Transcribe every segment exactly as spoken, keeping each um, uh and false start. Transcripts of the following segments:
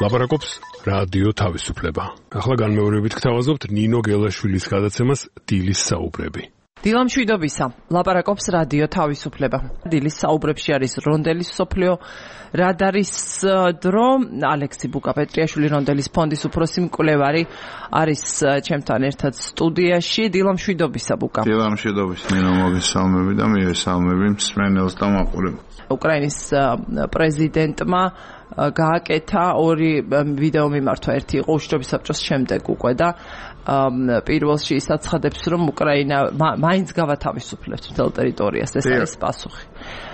ლაპარაკობს რადიო თავისუფლება. ახლა განმეორებით გთავაზობთ ნინო გელაშვილის გადაცემას დილის საუბრები. დილა მშვიდობისა, ლაპარაკობს რადიო თავისუფლება. დილის საუბრებში არის რონდელის მსოფლიო რადარის დრო, ალექსი ბუკაპეტრიაშვილი რონდელის ფონდის უფროსი მკვლევარი არის ჩემთან ერთად სტუდიაში. დილა მშვიდობისა, ბუკა. დილა მშვიდობისა, ნინო, მოგესალმები და მივესალმები მსმენელს და მაყურებელს. უკრაინის პრეზიდენტმა გააკეთა ორი ვიდეო მიმართვა, ერთი იყო უშიშროების საბჭოს შემდეგ უკვე და პირველში ის აცხადებს, რომ უკრაინა მაინც გავათავისუფლებს მთელ ტერიტორიას, ეს არის პასუხი.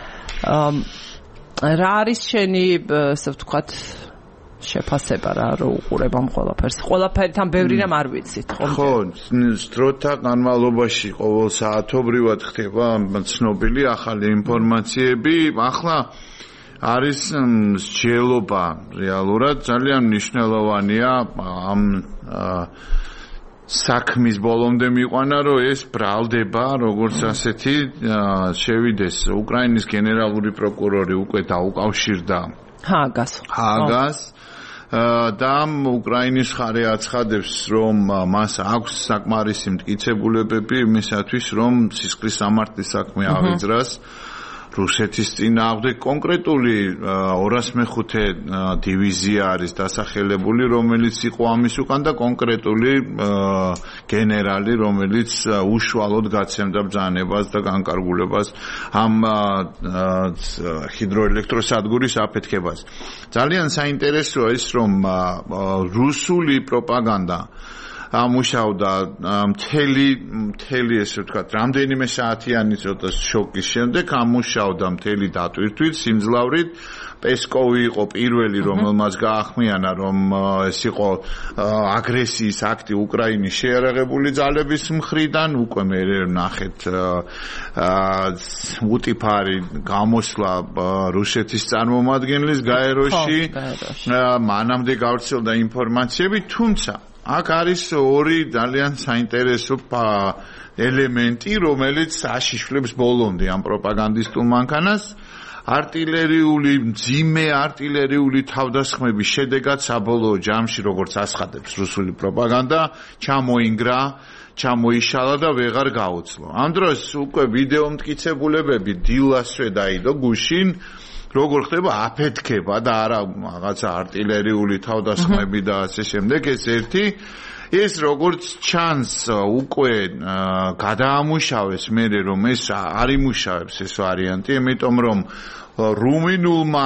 რა არის შენი, ასე ვთქვათ, შეფასება რა რო უყურებ ამ ყველაფერს? ყველაფერი თან ბევრი რამ არ ვიცით, ხო? ხო, დროთა განმავლობაში ყოველ საათობრივად ხდება ცნობილი ახალი ინფორმაციები. ახლა არის მსჯელობა რეალურად ძალიან მნიშვნელოვანია ამ საქმის ბოლომდე მიყვანა, რომ ეს ბრალდება, როგორც ასეთი შევიდეს უკრაინის გენერალური პროკურორი უკვე დაუკავშირდა ჰააგას. ჰააგას და უკრაინის მხარე აცხადებს, რომ მას აქვს საკმარისი მტკიცებულებები იმისათვის, რომ სისხლის სამართლის საქმე ავიძრას რუსეთის წინააღმდეგ. კონკრეტული ორას მეხუთე დივიზია არის დასახელებული, რომელიც იყო ამის უკან და კონკრეტული გენერალი, რომელიც უშუალოდ გაცემდა ბრძანებას და განკარგულებას ამ ჰიდროელექტროსადგურის აფეთქებას. ძალიან საინტერესოა ის, რომ რუსული პროპაგანდა ამუშავდა მთელი მთელი ესე ვთქვათ, რამდენიმე საათიანი ცოტა შოკის შემდეგ ამუშავდა მთელი დატვირთვით, სიმძლავრით. პესკოვი იყო პირველი, რომელმაც გაახმიანა, რომ ეს იყო აგრესიის აქტი უკრაინის შეიარაღებული ძალების მხრიდან. უკვე მე ნახეთ უტიფარი გამოსვლა რუსეთის წარმომადგენლის გაეროში. მანამდე გავრცელდა ინფორმაციები, თუმცა აქ არის ორი ძალიან საინტერესო ელემენტი, რომელიც აშიშვლებს ბოლომდე ამ პროპაგანდისტულ მანქანას. არტილერიული, მძიმე არტილერიული თავდასხმების შედეგად საბოლოო ჯამში, როგორც აცხადებს რუსული პროპაგანდა, ჩამოინგრა, ჩამოიშალა და ვეღარ გაუძლო. ამ დროს უკვე ვიდეო მტკიცებულებები დილასვე დაიდო გუშინ, როგორ ხდება აფეთქება და არა რაღაცა არტილერიული თავდასხმები და ასე შემდეგ. ეს ერთი, ეს როგორც ჩანს უკვე გადაამუშავეს მერე, რომ ეს არ იმუშავებს ეს ვარიანტი, იმიტომ რომ რუმინულმა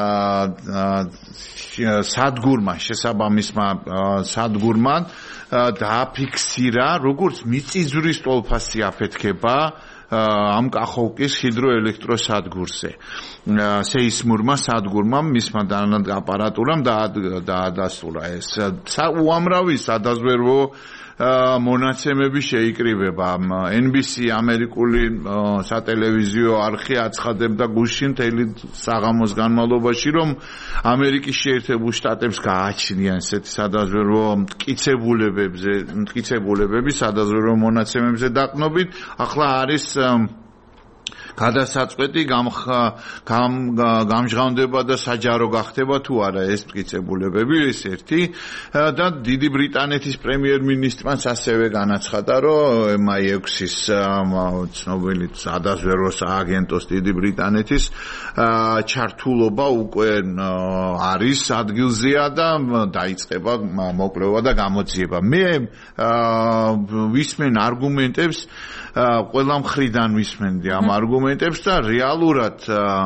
სადგურმა, შესაბამისმა სადგურმა დააფიქსირა, როგორც მიწისძვრის ტოლფასი აფეთქება ამ კახოვკის ჰიდროელექტროსადგურზე. სეისმურმა სადგურმა მისმა აპარატურამ დაადასტურა ეს. უამრავი სადაზვერვო მონაცემები შეიკრიბება. ენ ბი სი ამერიკული სატელევიზიო არხი აცხადებდა გუშინ მთელი საღამოს განმავლობაში, რომ ამერიკის შეერთებულ შტატებს გააჩნიან ესეთი სადაზვერვო მტკიცებულებებზე, მტკიცებულებები სადაზვერვო მონაცემებზე დაყნობით. ახლა არის გადასაწყვეტი გამჟღავნდება და საჯარო გახდება თუ არა ეს მტკიცებულებები, ეს ერთი. და დიდი ბრიტანეთის პრემიერ-მინისტრმაც ასევე განაცხადა, რომ ემ აი ექვსის ცნობილი სადაზვერვო სააგენტოს დიდი ბრიტანეთის ჩართულობა უკვე არის ადგილზეა და დაიწყება მოკვლევა და გამოძიება. მე ვისმენ არგუმენტებს, ყველა მხრიდან ვისმენდი ამ არგუმენტებს და რეალურად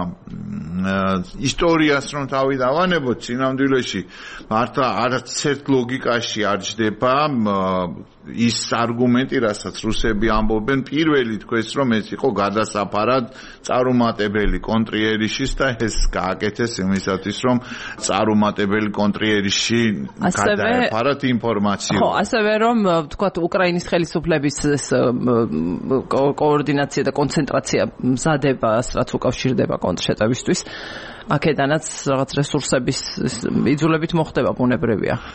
ისტორიას რომ თავი დავანებოთ, სინამდვილეში მართლა არც ერთ ლოგიკაში არ ჯდება ის არგუმენტი, რასაც რუსები ამბობენ. პირველი თქვეს, რომ ეს იყო გადასაფარად წარუმატებელი კონტრიერიშის და ეს გააკეთეს იმისათვის, რომ წარუმატებელი კონტრიერიში გადაეფარათ ინფორმაცია. ხო, ასევე რომ ვთქვათ, უკრაინის ხელისუფლების კოორდინაცია და კონცენტრაცია მზადება, რაც უკავშირდება კონტრშეტევისთვის. აქედანაც რაღაც რესურსების იძულებით მოხდება, ბუნებრივია.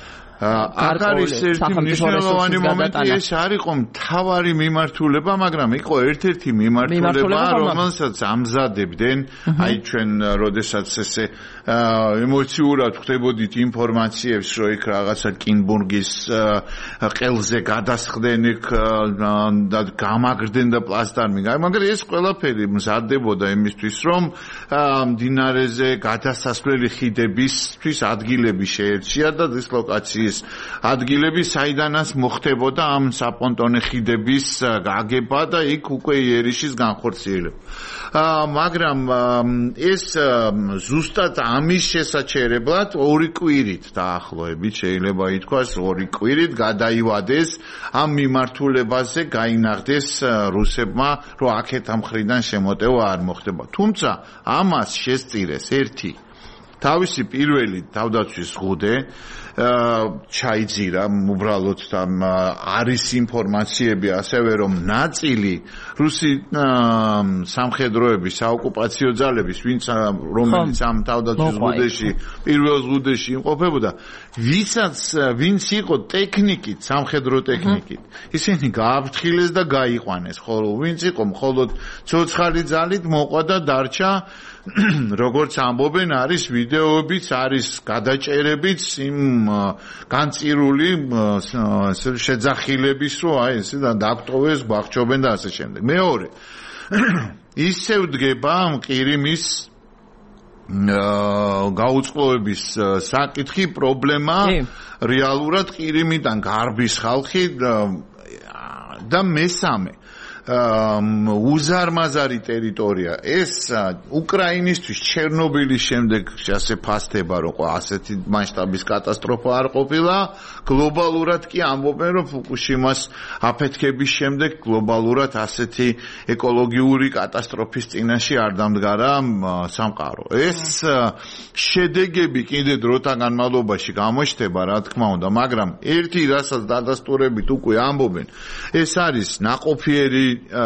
აქ არის ერთი მნიშვნელოვანი მომენტი, ეს არ იყო მთავარი მიმართულება, მაგრამ იყო ერთ-ერთი მიმართულება, რომელსაც ამზადებდნენ, აი ჩვენ როდესაც ესე ემოციურად ხდებოდით ინფორმაციებს, რომ იქ რაღაცა კინბურგის ყელზე გადასხდნენ, იქ და გამაგრდნენ და პლასტარმი, მაგრამ ეს ყველაფერი მზადდებოდა იმისთვის, რომ მდინარეზე გადასასვლელი ხიდებისთვის ადგილები შეერჩია და დისლოკაციის ადგილები, საიდანაც მოხდებოდა ამ საპონტონე ხიდების გაგება და იქ უკვე იერიშის განხორციელება. მაგრამ ეს ზუსტად ამის შესაჩერებლად ორი კვირით დაახლოებით შეიძლება ითქვას, ორი კვირით გადაივადეს ამ მიმართულებაზე გაინახდეს რუსებმა, რომ აქეთ ამ მხრიდან შემოტევა არ მოხდება. თუმცა ამას შესწირეს ერთი თავისი პირველი თავდაცვის ზღუდე ჩაიძირა უბრალოდ და არის ინფორმაციები ასევე რომ ნაწილი რუსი სამხედროების საოკუპაციო ძალების ვინც რომელიც ამ თავდაცვის ზღუდეში პირველ ზღუდეში იმყოფებოდა ვისაც ვინც იყო ტექნიკით სამხედრო ტექნიკით ისინი გააფრთხილეს და გაიყვანეს ხოლო ვინც იყო მხოლოდ ცოცხალი ძალით მოყვა და დარჩა როგორც ამბობენ არის ვიდეოებიც არის გადაჭერებიც იმ განწირული შეძახილების რომ აი ესე დაგტოვეს გვახჩობენ და ასე შემდეგ. მეორე ისევ დგება მყირიმის გაუწყლოების საკითხი პრობლემა რეალურად ყირიმიდან გარბის ხალხი და მესამე უზარმაზარი ტერიტორია ეს უკრაინისთვის ჩერნობილის შემდეგ ასე ფასდება რომ ასეთი მასშტაბის კატასტროფა არ ყოფილა გლობალურად კი ამბობენ რომ ფუკუშიმას აფეთქების შემდეგ გლობალურად ასეთი ეკოლოგიური კატასტროფის წინაშე არ დამდგარა სამყარო ეს შედეგები კიდე დროთა განმავლობაში გამოჩნდება რა თქმა უნდა მაგრამ ერთი რასაც დადასტურებით უკვე ამბობენ ეს არის ნაყოფიერი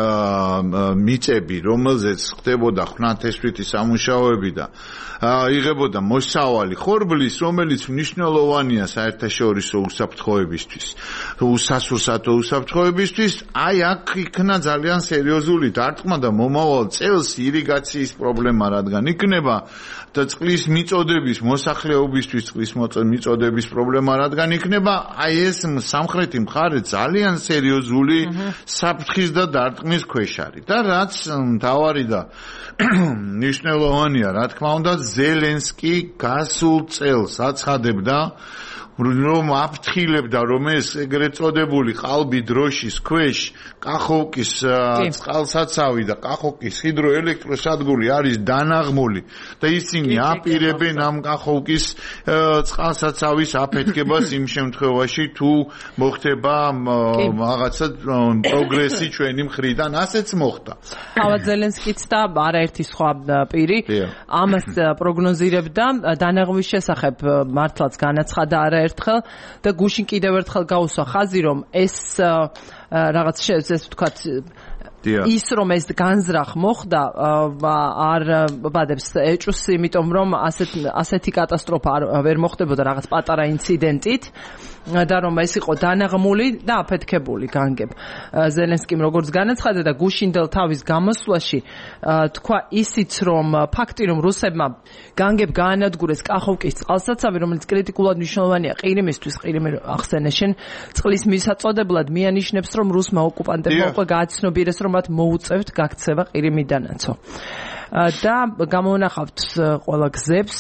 მიწები, რომელზეც ხდებოდა ღვთისმშობლი სამუშაოები და იღებოდა მოსავალი ხორბლის, რომელიც მნიშვნელოვანია საერთაშორისო უსაფრთხოებისთვის, უსასურსათო უსაფრთხოებისთვის, აი აქ იქნა ძალიან სერიოზული დარტყმა და მომავალ წელს ირიგაციის პრობლემა რადგან იქნება და წყლის მიწოდების მოსახლეობისთვის წყლის მიწოდების პრობლემა რადგან იქნება, აი ეს სამხრეთი მხარე ძალიან სერიოზული საფრთხის და დარტყმის ქვეშ არის და რაც მთავარი და მნიშვნელოვანია, რა თქმა უნდა, ზელენსკი გასულ წელს აცხადებდა რომ აფრთხილებდა რომ ეს ეგრეთ წოდებული ყალბი დროშის ქვეშ კახოვკის წყალსაცავი და კახოვკის ჰიდროელექტროსადგური არის დანაღმული და ისინი აპირებენ ამ კახოვკის წყალსაცავის აფეთქებას იმ შემთხვევაში თუ მოხდება რაღაცა პროგრესი ჩვენი მხრიდან ასეც მოხდა. თავად ზელენსკიც და არაერთი სხვა პირი ამას პროგნოზირებდა დანაღმვის შესახებ მართლაც განაცხადა არა ერთხელ და გუშინ კიდევ ერთხელ გაუსვა ხაზი რომ ეს რაღაც ესე ვთქვათ ის რომ ეს განზრახ მოხდა არ ბადებს ეჭვს იმიტომ რომ ასეთ ასეთი კატასტროფა ვერ მოხდებოდა რაღაც პატარა ინციდენტით და რომ ეს იყო დანაღმული და აფეთქებული განგებ ზელენსკიმ როგორც განაცხადა და გუშინდელ თავის გამოსვლაში თქვა ისიც რომ ფაქტი რომ რუსებმა განგებ გაანადგურეს კახოვკის წყალსაცავი რომელიც კრიტიკულად მნიშვნელოვანია ყირიმისთვის ყირიმი ახსენე შენ წყლის მისაწოდებლად მიანიშნებს რომ რუსმა ოკუპანტებმა უკვე გააცნობიერეს რომ მათ მოუწევთ გაქცევა ყირიმიდანაცო და გამოვნახავთ ყველა გზებს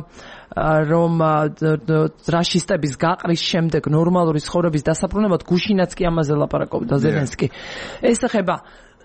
რომ რაშისტების გაყრის შემდეგ ნორმალური ცხოვრების დასაბრუნებლად გუშინაც კი ამაზე ლაპარაკობდა ზელენსკი. ეს ეხება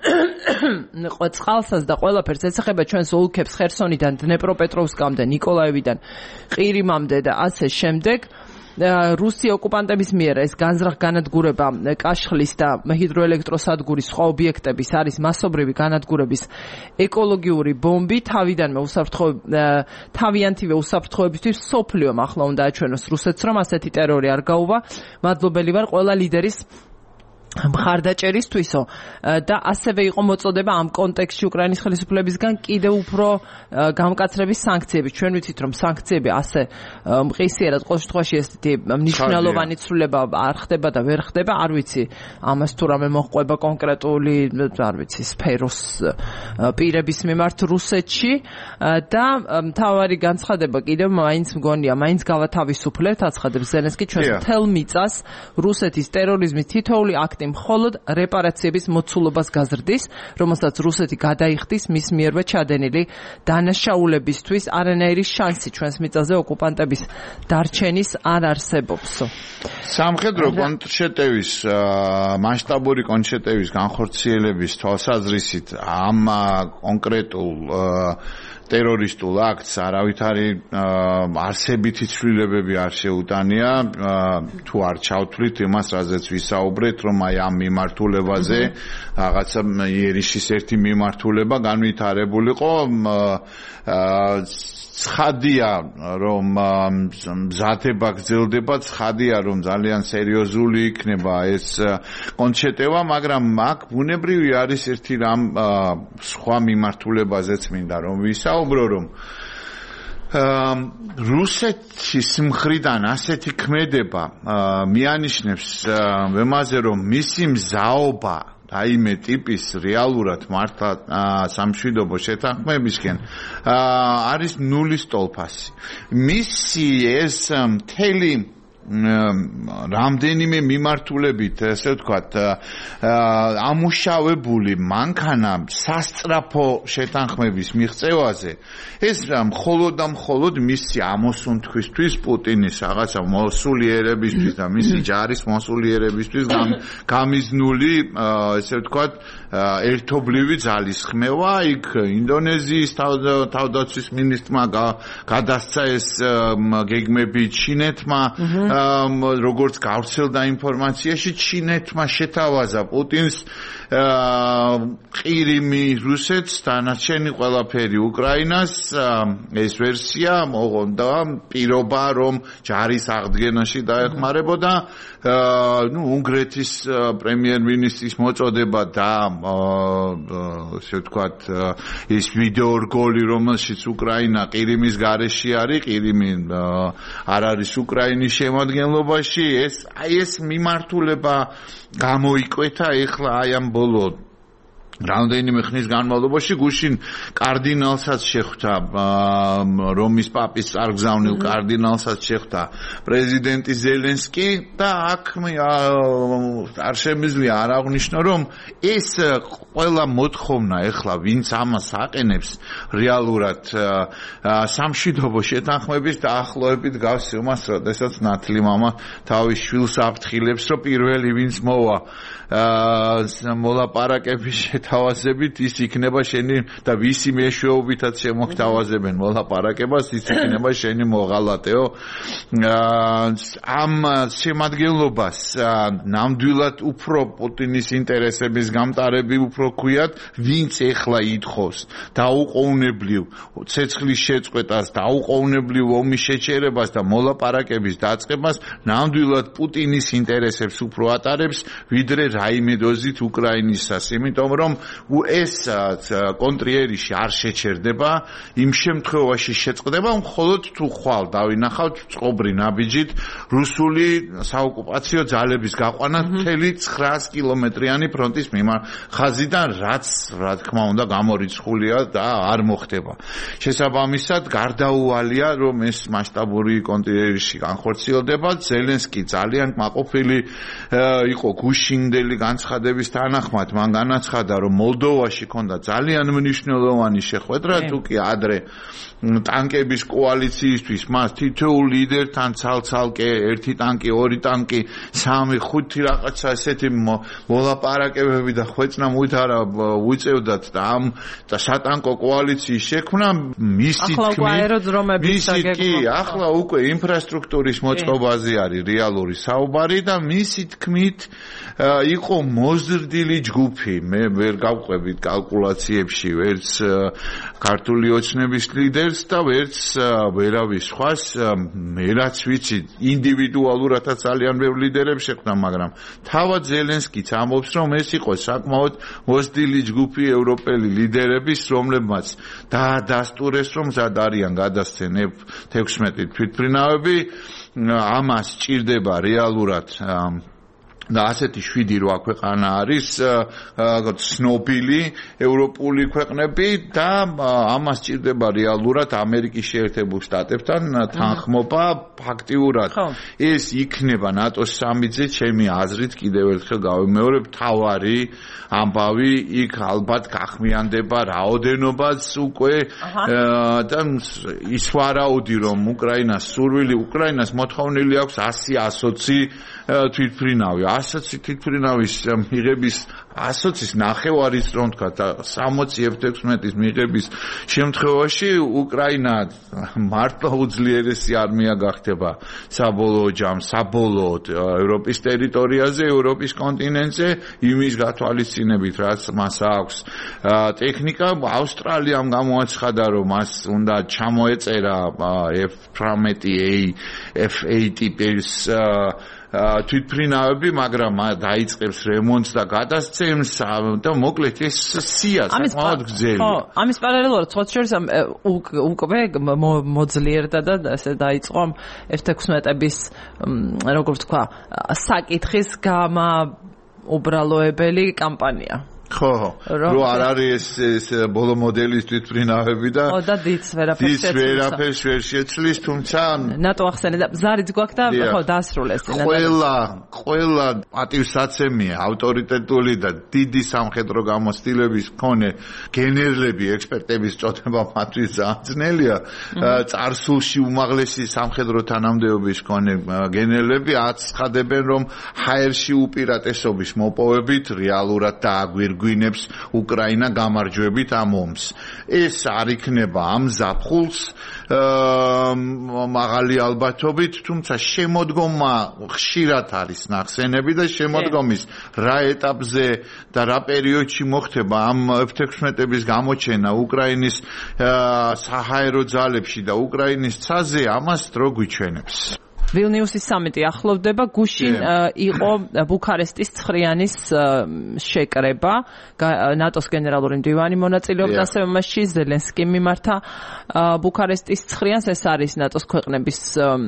წყალსაც და ყველაფერს ეხება ჩვენს ოლქებს ხერსონიდან დნეპროპეტროვსკამდე, ნიკოლაევიდან ყირიმამდე და ასე შემდეგ. რუსი ოკუპანტების მიერ ეს განზრახ განადგურება კაშხლის და ჰიდროელექტროსადგურის სხვა ობიექტების არის მასობრივი განადგურების ეკოლოგიური ბომბი თავიდანვე უსაფრთხო თავიანთივე უსაფრთხოებისთვის სოფლიომ ახლა უნდა აჩვენოს რუსეთს რომ ასეთი ტერორი არ გაუვა. მადლობელი ვარ ყველა ლიდერის მხარდაჭერისთვისო და ასევე იყო მოწოდება ამ კონტექსტში უკრაინის ხელისუფლებისგან კიდევ უფრო გამკაცრების სანქციები. ჩვენ ვიცით რომ სანქციები ასე მყისიერად ყოველ შემთხვევაში ესეთი მნიშვნელოვანი ცვლილება არ ხდება და ვერ ხდება, არ ვიცი ამას თუ რამე მოჰყვება კონკრეტული არ ვიცი სფეროს პირების მიმართ რუსეთში და მთავარი განცხადება კიდევ მაინც მგონია, მაინც გავათავისუფლებთ, აცხადებს ზელენსკი ჩვენს მთელ მიწას რუსეთის ტერორიზმის თითოეული აქტი მხოლოდ რეპარაციების მოცულობას გაზრდის, რომელსაც რუსეთი გადაიხდის მის მიერვე ჩადენილი დანაშაულებისთვის. არანაირი შანსი ჩვენს მიწაზე ოკუპანტების დარჩენის არ არსებობს. სამხედრო კონტრშეტევის მასშტაბური კონტრშეტევის განხორციელების თვალსაზრისით ამ კონკრეტულ ტერორისტულ აქტს არავითარი არსებითი ცვლილებები არ შეუტანია თუ არ ჩავთვლით იმას, რაზეც ვისაუბრეთ, რომ აი ამ მიმართულებაზე რაღაცა იერიშის ერთი მიმართულება განვითარებულიყო. ცხადია, რომ მზადება გრძელდება, ცხადია, რომ ძალიან სერიოზული იქნება ეს კონტრშეტევა, მაგრამ აქ ბუნებრივი არის ერთი რამ სხვა მიმართულებაზეც მინდა რომ ვისაუბრო, რომ რუსეთის მხრიდან ასეთი ქმედება მიანიშნებს იმაზე, რომ მისი მზაობა რაიმე ტიპის რეალურად მართლა სამშვიდობო შეთანხმებისკენ არის ნულის ტოლფასი. მისი ეს მთელი რამდენიმე მიმართულებით, ესე ვთქვათ, ამუშავებული მანქანა სასწრაფო შეთანხმების მიღწევაზე, ეს მხოლოდ და მხოლოდ მისი ამოსუნთქვისთვის, პუტინის რაღაცა მოსულიერებისთვის და მისი ჯარის მოსულიერებისთვის გამიზნული, ესე ვთქვათ, ერთობლივი ძალისხმევა. იქ ინდონეზიის თავდაცვის მინისტრმა გადასცა ეს გეგმები ჩინეთმა, როგორც გავრცელდა ინფორმაციაში, ჩინეთმა შეთავაზა პუტინს ყირიმი რუსეთს, დანარჩენი ყველაფერი უკრაინას. ეს ვერსია მოღონდა პირობა, რომ ჯარის აღდგენაში დაეხმარებოდა. ნუ უნგრეთის პრემიერ-მინისტრის მოწოდება და ესე ვთქვათ ის ვიდეო რგოლი, რომელშიც უკრაინა ყირიმის გარეშე არის, ყირიმი არ არის უკრაინის შემადგენლობაში, ეს აი ეს მიმართულება გამოიკვეთა ეხლა აი ამ ბოლო რამდენიმე ხნის განმავლობაში. გუშინ კარდინალსაც შეხვდა, რომის პაპის წარგზავნილ კარდინალსაც შეხვდა პრეზიდენტი ზელენსკი და აქ არ შემიძლია არ აღვნიშნო, რომ ეს ყველა მოთხოვნა ეხლა ვინც ამას აყენებს რეალურად სამშვიდობო შეთანხმების დაახლოებით გავს იმას, როდესაც ნათლი მამა თავის შვილს აფრთხილებს, რომ პირველი ვინც მოვა მოლაპარაკების შეთავაზებით, ის იქნება შენი და ვისი მეშვეობითაც შემოგთავაზებენ მოლაპარაკებას, ის იქნება შენი მოღალატეო. ამ შემადგენლობას ნამდვილად უფრო პუტინის ინტერესების გამტარები უფრო ქვიათ, ვინც ეხლა ითხოვს დაუყოვნებლივ ცეცხლის შეწყვეტას, დაუყოვნებლივ ომის შეჩერებას და მოლაპარაკების დაწყებას, ნამდვილად პუტინის ინტერესებს უფრო ატარებს, ვიდრე რაიმე დოზით უკრაინისას, იმიტომ რომ ეს კონტრიერიში არ შეჩერდება, იმ შემთხვევაში შეწყდება მხოლოდ თუ ხვალ დავინახავთ წყობრი ნაბიჯით რუსული საოკუპაციო ძალების გაყვანა მთელი ცხრაას კილომეტრიანი ფრონტის ხაზიდან, რაც რა თქმა უნდა გამორიცხულია და არ მოხდება. შესაბამისად, გარდაუვალია, რომ ეს მასშტაბური კონტრიერიში განხორციელდება. ზელენსკი ძალიან კმაყოფილი იყო გუშინდელი განცხადების თანახმად, მან განაცხადა, რომ მოლდოვაში ქონდა ძალიან მნიშვნელოვანი შეხვედრა, თუ კი ადრე ტანკების კოალიციისთვის მას თითოეულ ლიდერთან ცალ-ცალკე ერთი ტანკი, ორი ტანკი, სამი, ხუთი რაღაცა ესეთი მოლაპარაკებები და ხვეწნა მუითარა უწევდათ და ამ და სატანკო კოალიციის შექმნა მისი თქმით, მისი კი ახლა უკვე ინფრასტრუქტურის მოწყობაზე არის რეალური საუბარი და მისი თქმით იყო მოზრდილი ჯგუფი, მე ვერ გავყვებით კალკულაციებში ვერც ქართული ოცნების ლიდერს და ვერც ვერავის სხვას მე რაც ვიცი ინდივიდუალურადაც ძალიან ბევრი ლიდერები შეხვდა მაგრამ თავად ზელენსკიც ამბობს რომ ეს იყო საკმაოდ მოსდილი ჯგუფი ევროპელი ლიდერების რომლებმაც დაადასტურეს რომ მზად არიან გადასცენ ეფ თექვსმეტი თვითმფრინავები ამას ჭირდება რეალურად და ასეთი შვიდი რვა ქვეყანა არის ცნობილი ევროპული ქვეყნები და ამას ჭირდება რეალურად ამერიკის შეერთებულ შტატებთან თანხმობა ფაქტიურად ეს იქნება ნატოს სამიტზე ჩემი აზრით კიდევ ერთხელ გავიმეორებ თავარი ამბავი იქ ალბათ გახმიანდება რაოდენობაც უკვე და ის ვარაუდი რომ უკრაინას სურვილი უკრაინას მოთხოვნილი აქვს ასი ასოცი თვითმფრინავი ასოცი თვითმფრინავის მიღების ასოცის ნახევარის რომ თქვა და სამოცი ეფ თექვსმეტის მიღების შემთხვევაში უკრაინა მართლა უძლიერესი არმია გახდება საბოლოო ჯამს საბოლოოდ ევროპის ტერიტორიაზე ევროპის კონტინენტზე იმის გათვალისწინებით რაც მას აქვს ტექნიკა ავსტრალიამ გამოაცხადა რომ მას უნდა ჩამოეწერა ეფ თვრამეტი ეი ეფ ეი ტიპის თვითმფრინავები, მაგრამ დაიწყებს რემონტს და გადასცემს და მოკლედ ეს სია საკმაოდ გრძელი. ხო, ამის პარალელურად სხვა შორის უკვე მოძლიერდა და ესე დაიწყო ეფ თექვსმეტების როგორც თქვა, საკითხის გამაუბრალოებელი კამპანია. ხო, რო არ არის ეს ბოლო მოდელის თვითმფრინავები და ხო და დიც ვერაფერს შეცვლის. დიც ვერაფერს ვერ შეცვლის, თუმცა ნატო ახსენე და ზარიც გვაქვს და ხო დაასრულეს. ყველა ყველა პატივსაცემია ავტორიტეტული და დიდი სამხედრო გამოცდილების მქონე გენერლები, ექსპერტების წოდება მათთვის ძალიან ძნელია. წარსულში უმაღლესი სამხედრო თანამდებობის მქონე გენერლები აცხადებენ, რომ ჰაერში უპირატესობის მოპოვებით რეალურად დააგვირ გვინებს უკრაინა გამარჯვებით ამ ომს. ეს არ იქნება ამ ზაფხულს მაღალი ალბათობით, თუმცა შემოდგომა ხშირად არის ნახსენები და შემოდგომის რა ეტაპზე და რა პერიოდში მოხდება ამ ეფ თექვსმეტების გამოჩენა უკრაინის საჰაერო ძალებში და უკრაინის ცაზე ამას დრო გვიჩვენებს. ვილნიუსის სამიტი ახლოვდება, გუშინ იყო ბუქარესტის ცხრიანის შეკრება, ნატოს გენერალური მდივანი მონაწილეობდა ასევე მასში, ზელენსკი მიმართა ბუქარესტის ცხრიანს, ეს არის ნატოს ქვეყნების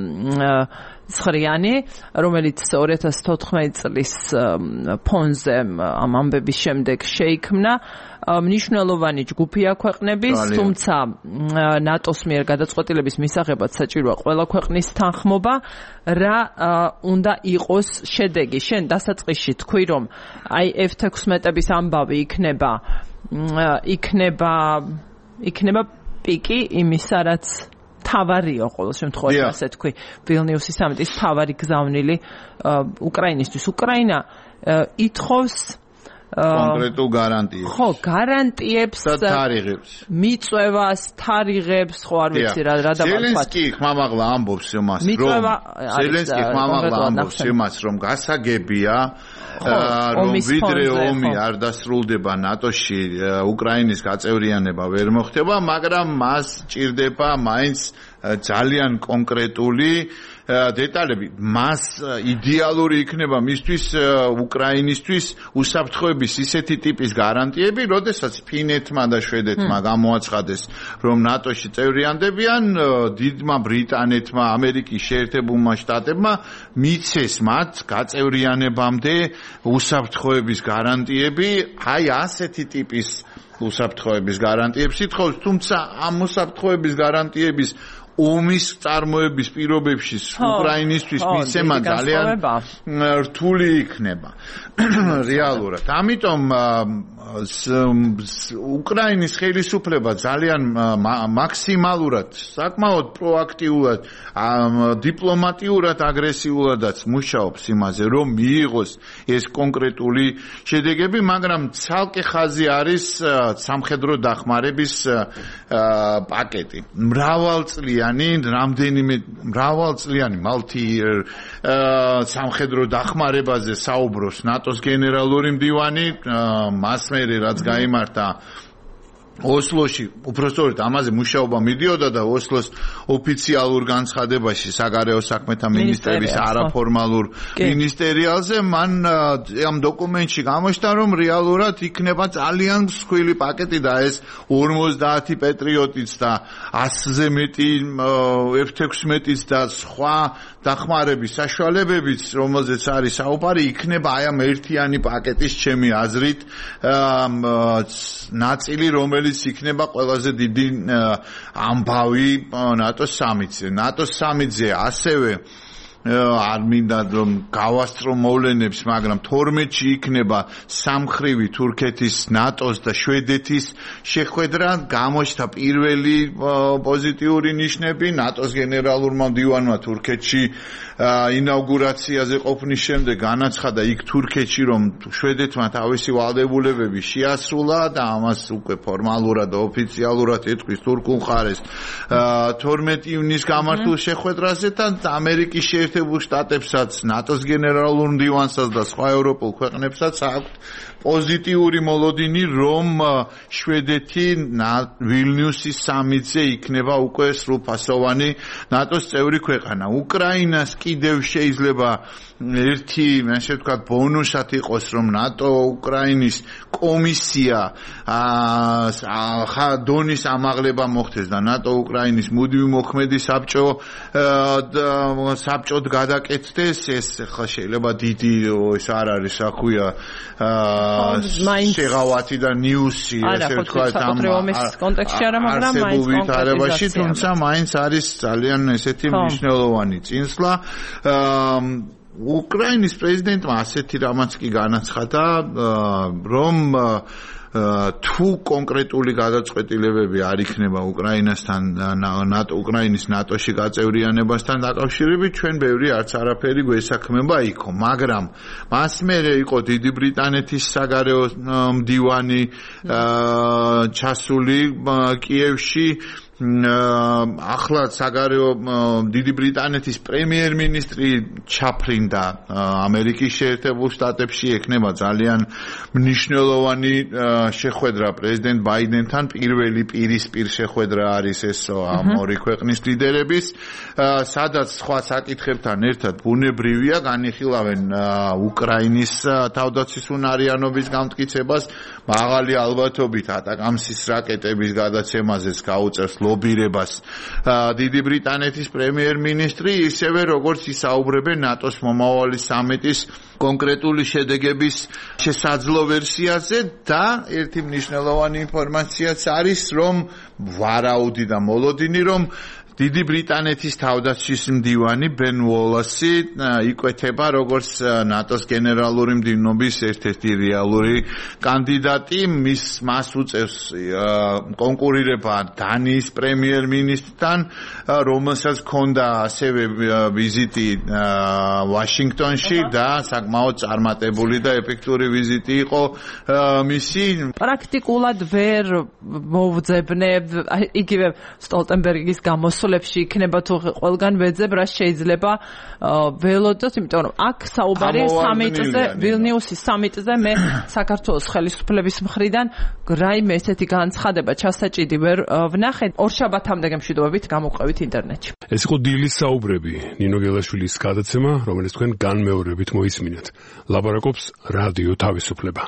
ცხრიანი, რომელიც ორი ათას თოთხმეტი წლის ფონზე ამ ამბების შემდეგ შეიქმნა. მნიშვნელოვანი ჯგუფია ქვეყნების, თუმცა ნატოს მიერ გადაწყვეტილების მისაღებად საჭიროა ყველა ქვეყნის თანხმობა. რა უნდა იყოს შედეგი? შენ დასაწყისში თქვი, რომ აი ეფ თექვსმეტების ამბავი იქნება იქნება იქნება პიკი იმისა, რაც თავარიო ყოველ შემთხვევაში ასე თქვი ვილნიუსის სამიტის თავარი გზავნილი უკრაინისთვის. უკრაინა ითხოვს კონკრეტულ გარანტიებს. ხო, გარანტიებს და თარიღებს. მიწვევას, თარიღებს, ხო არ ვიცი რა რა დავაცხადე. ზელენსკი ხმამაღლა ამბობს იმას, რომ ზელენსკი ხმამაღლა ამბობს იმას, რომ გასაგებია რომ ვიდრე ომი არ დასრულდება ნატოში, უკრაინის გაწევრიანება ვერ მოხდება, მაგრამ მას ჭირდება მაინც ძალიან კონკრეტული დეტალები. მას იდეალური იქნება მისთვის უკრაინისთვის უსაფრთხოების ისეთი ტიპის გარანტიები, როდესაც ფინეთმა და შვედეთმა გამოაცხადეს, რომ ნატოში წევრიანდებიან, დიდმა ბრიტანეთმა, ამერიკის შეერთებულმა შტატებმა მიცეს მათ გაწევრიანებამდე უსაფრთხოების გარანტიები, აი ასეთი ტიპის უსაფრთხოების გარანტიებს ითხოვს, თუმცა ამ უსაფრთხოების გარანტიების ომის წარმოების პირობებში უკრაინისთვის მიცემა ძალიან რთული იქნება რეალურად. ამიტომ უკრაინის ხელისუფლება ძალიან მაქსიმალურად, საკმაოდ პროაქტიულად, დიპლომატიურად, აგრესიულადაც მუშაობს იმაზე, რომ მიიღოს ეს კონკრეტული შედეგები, მაგრამ ცალკე ხაზი არის სამხედრო დახმარების პაკეტი. მრავალწლიანი მრავალწლიანი, რამდენიმე მრავალწლიანი multi-year სამხედრო დახმარებაზე საუბრობს ნატოს გენერალური მდივანი, მას მერე რაც გაიმართა ოსლოში, უბრალოდ ამაზე მუშაობა მიდიოდა და ოსლოს ოფიციალურ განცხადებაში საგარეო საქმეთა მინისტრიის არაფორმალურ მინისტერიალზე მან ამ დოკუმენტში გამოჩნდა, რომ რეალურად იქნება ძალიან მსხვილი პაკეტი და ეს ორმოცდაათი პეტრიოტიც და ასზე მეტი ეფ ექვსმეტიც და სხვა დახმარების საშუალებებიც, რომელზეც არის საუბარი, იქნება აი ამ ერთიანი პაკეტის ჩემი აზრით ნაწილი, რომელიც იქნება ყველაზე დიდი ამბავი ნატოს სამიტზე. ნატოს სამიტზე ასევე არ მინდა რომ გავასწრო მოვლენებს, მაგრამ თორმეტში იქნება სამხრივი თურქეთის, ნატოს და შვედეთის შეხვედრა, გამოჩნდა პირველი პოზიტიური ნიშნები ნატოს გენერალურმა მდივანმა თურქეთში ინაუგურაციაზე ყოფნის შემდეგ განაცხადა იქ თურქეთში, რომ შვედეთმა თავისი ვალდებულებები შეასრულა და ამას უკვე ფორმალურად და ოფიციალურად ეთქვის თურქულ მხარეს თორმეტი ივნისს გამართულ შეხვედრაზე და ამერიკის შეერთებულ შტატებსაც, ნატოს გენერალურ მდივანსაც და სხვა ევროპულ ქვეყნებსაც აქვთ პოზიტიური მოლოდინი, რომ შვედეთი ვილნიუსის სამიტზე იქნება უკვე სრულფასოვანი ნატოს წევრი ქვეყანა. უკრაინას კიდევ შეიძლება ერთი, ასე ვთქვათ, ბონუსად იყოს, რომ ნატო უკრაინის კომისია დონის ამაღლება მოხდეს და ნატო უკრაინის მუდმივი მოქმედი საბჭო საბჭოდ გადაკეთდეს. ეს ხა შეიძლება დიდი ეს არ არის, რა ქვია, შეღავათი და ნიუსი, ასე ვთქვათ, ამ კონტექსტში არა, მაგრამ მაინც ვითარებაში, თუმცა მაინც არის ძალიან ესეთი მნიშვნელოვანი წინსვლა. უკრაინის პრეზიდენტმა ასეთი რამაც კი განაცხადა, რომ თუ კონკრეტული გადაწყვეტილებები არ იქნება უკრაინასთან ნატო უკრაინის ნატოში გაწევრიანებასთან დაკავშირებით, ჩვენ ბევრი არც არაფერი გვესაქმება იქო, მაგრამ მას მერე იყო დიდი ბრიტანეთის საგარეო მდივანი ჩასული კიევში, ახლა საგარეო დიდი ბრიტანეთის პრემიერ-მინისტრი ჩაფრინდა ამერიკის შეერთებულ შტატებში, ექნება ძალიან მნიშვნელოვანი შეხვედრა პრეზიდენტ ბაიდენთან, პირველი პირისპირ შეხვედრა არის ეს ამ ორი ქვეყნის ლიდერების, სადაც სხვა საკითხებთან ერთად ბუნებრივია განიხილავენ უკრაინის თავდაცვის უნარიანობის გამტკიცებას, მაღალი ალბათობით ატაკამსის რაკეტების გადაცემაზეც გაუწევს ლობირებას დიდი ბრიტანეთის პრემიერ-მინისტრი, ისევე როგორც ისაუბრებენ ნატოს მომავალი სამიტის კონკრეტული შედეგების შესაძლო ვერსიაზე და ერთი მნიშვნელოვანი ინფორმაციაც არის, რომ ვარაუდი და მოლოდინი, რომ დიდი ბრიტანეთის თავდაცვის მდივანი ბენ უოლასი იკვეთება როგორც ნატოს გენერალური მდივნობის ერთ-ერთი რეალური კანდიდატი, მის მას უწევს კონკურირება დანიის პრემიერ-მინისტრთან, რომელსაც ჰქონდა ასევე ვიზიტი ვაშინგტონში და საკმაოდ წარმატებული და ეფექტური ვიზიტი იყო მისი. პრაქტიკულად ვერ მოვძებნებ იგივე სტოლტენბერგის გამოსვლებში იქნება თუ ყველგან ვეძებ, რა შეიძლება ველოდოთ, იმიტომ რომ აქ საუბარი სამიტზე, ვილნიუსის სამიტზე, მე საქართველოს ხელისუფლების მხრიდან რაიმე ესეთი განცხადება ჩასაჭიდი ვერ ვნახე. ორშაბათამდე გემშვიდობებით გამოყვებით ინტერნეტში. ეს იყო დილის საუბრები, ნინო გელაშვილის გადაცემა, რომელიც თქვენ განმეორებით მოისმინეთ. ლაპარაკობს რადიო თავისუფლება.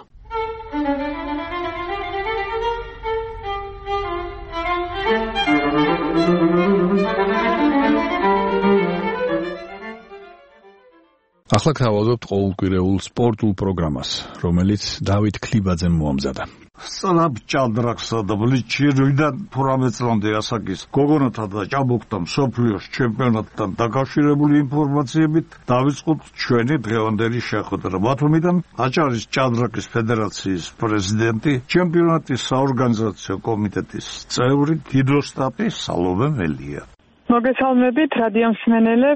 ახლა გავავლებთ ყოველკვირეულ სპორტულ პროგრამას, რომელიც დავით ქლიბაძემ მოამზადა. სწრაფ ჭადრაკსა და ბლიჩირიდან თურმე წლამდე ასაკის გოგონათა და ჭაბუკთა მსოფლიოს ჩემპიონატთან დაკავშირებული ინფორმაციებით დავიწყოთ ჩვენი დღევანდელი შეხვედრა. ბათუმიდან აჭარის ჭადრაკის ფედერაციის პრეზიდენტი, ჩემპიონატის საორგანიზაციო კომიტეტის წევრი დიდოსტატი სალომე მელია. მოგესალმებით რადიო მსმენელებს.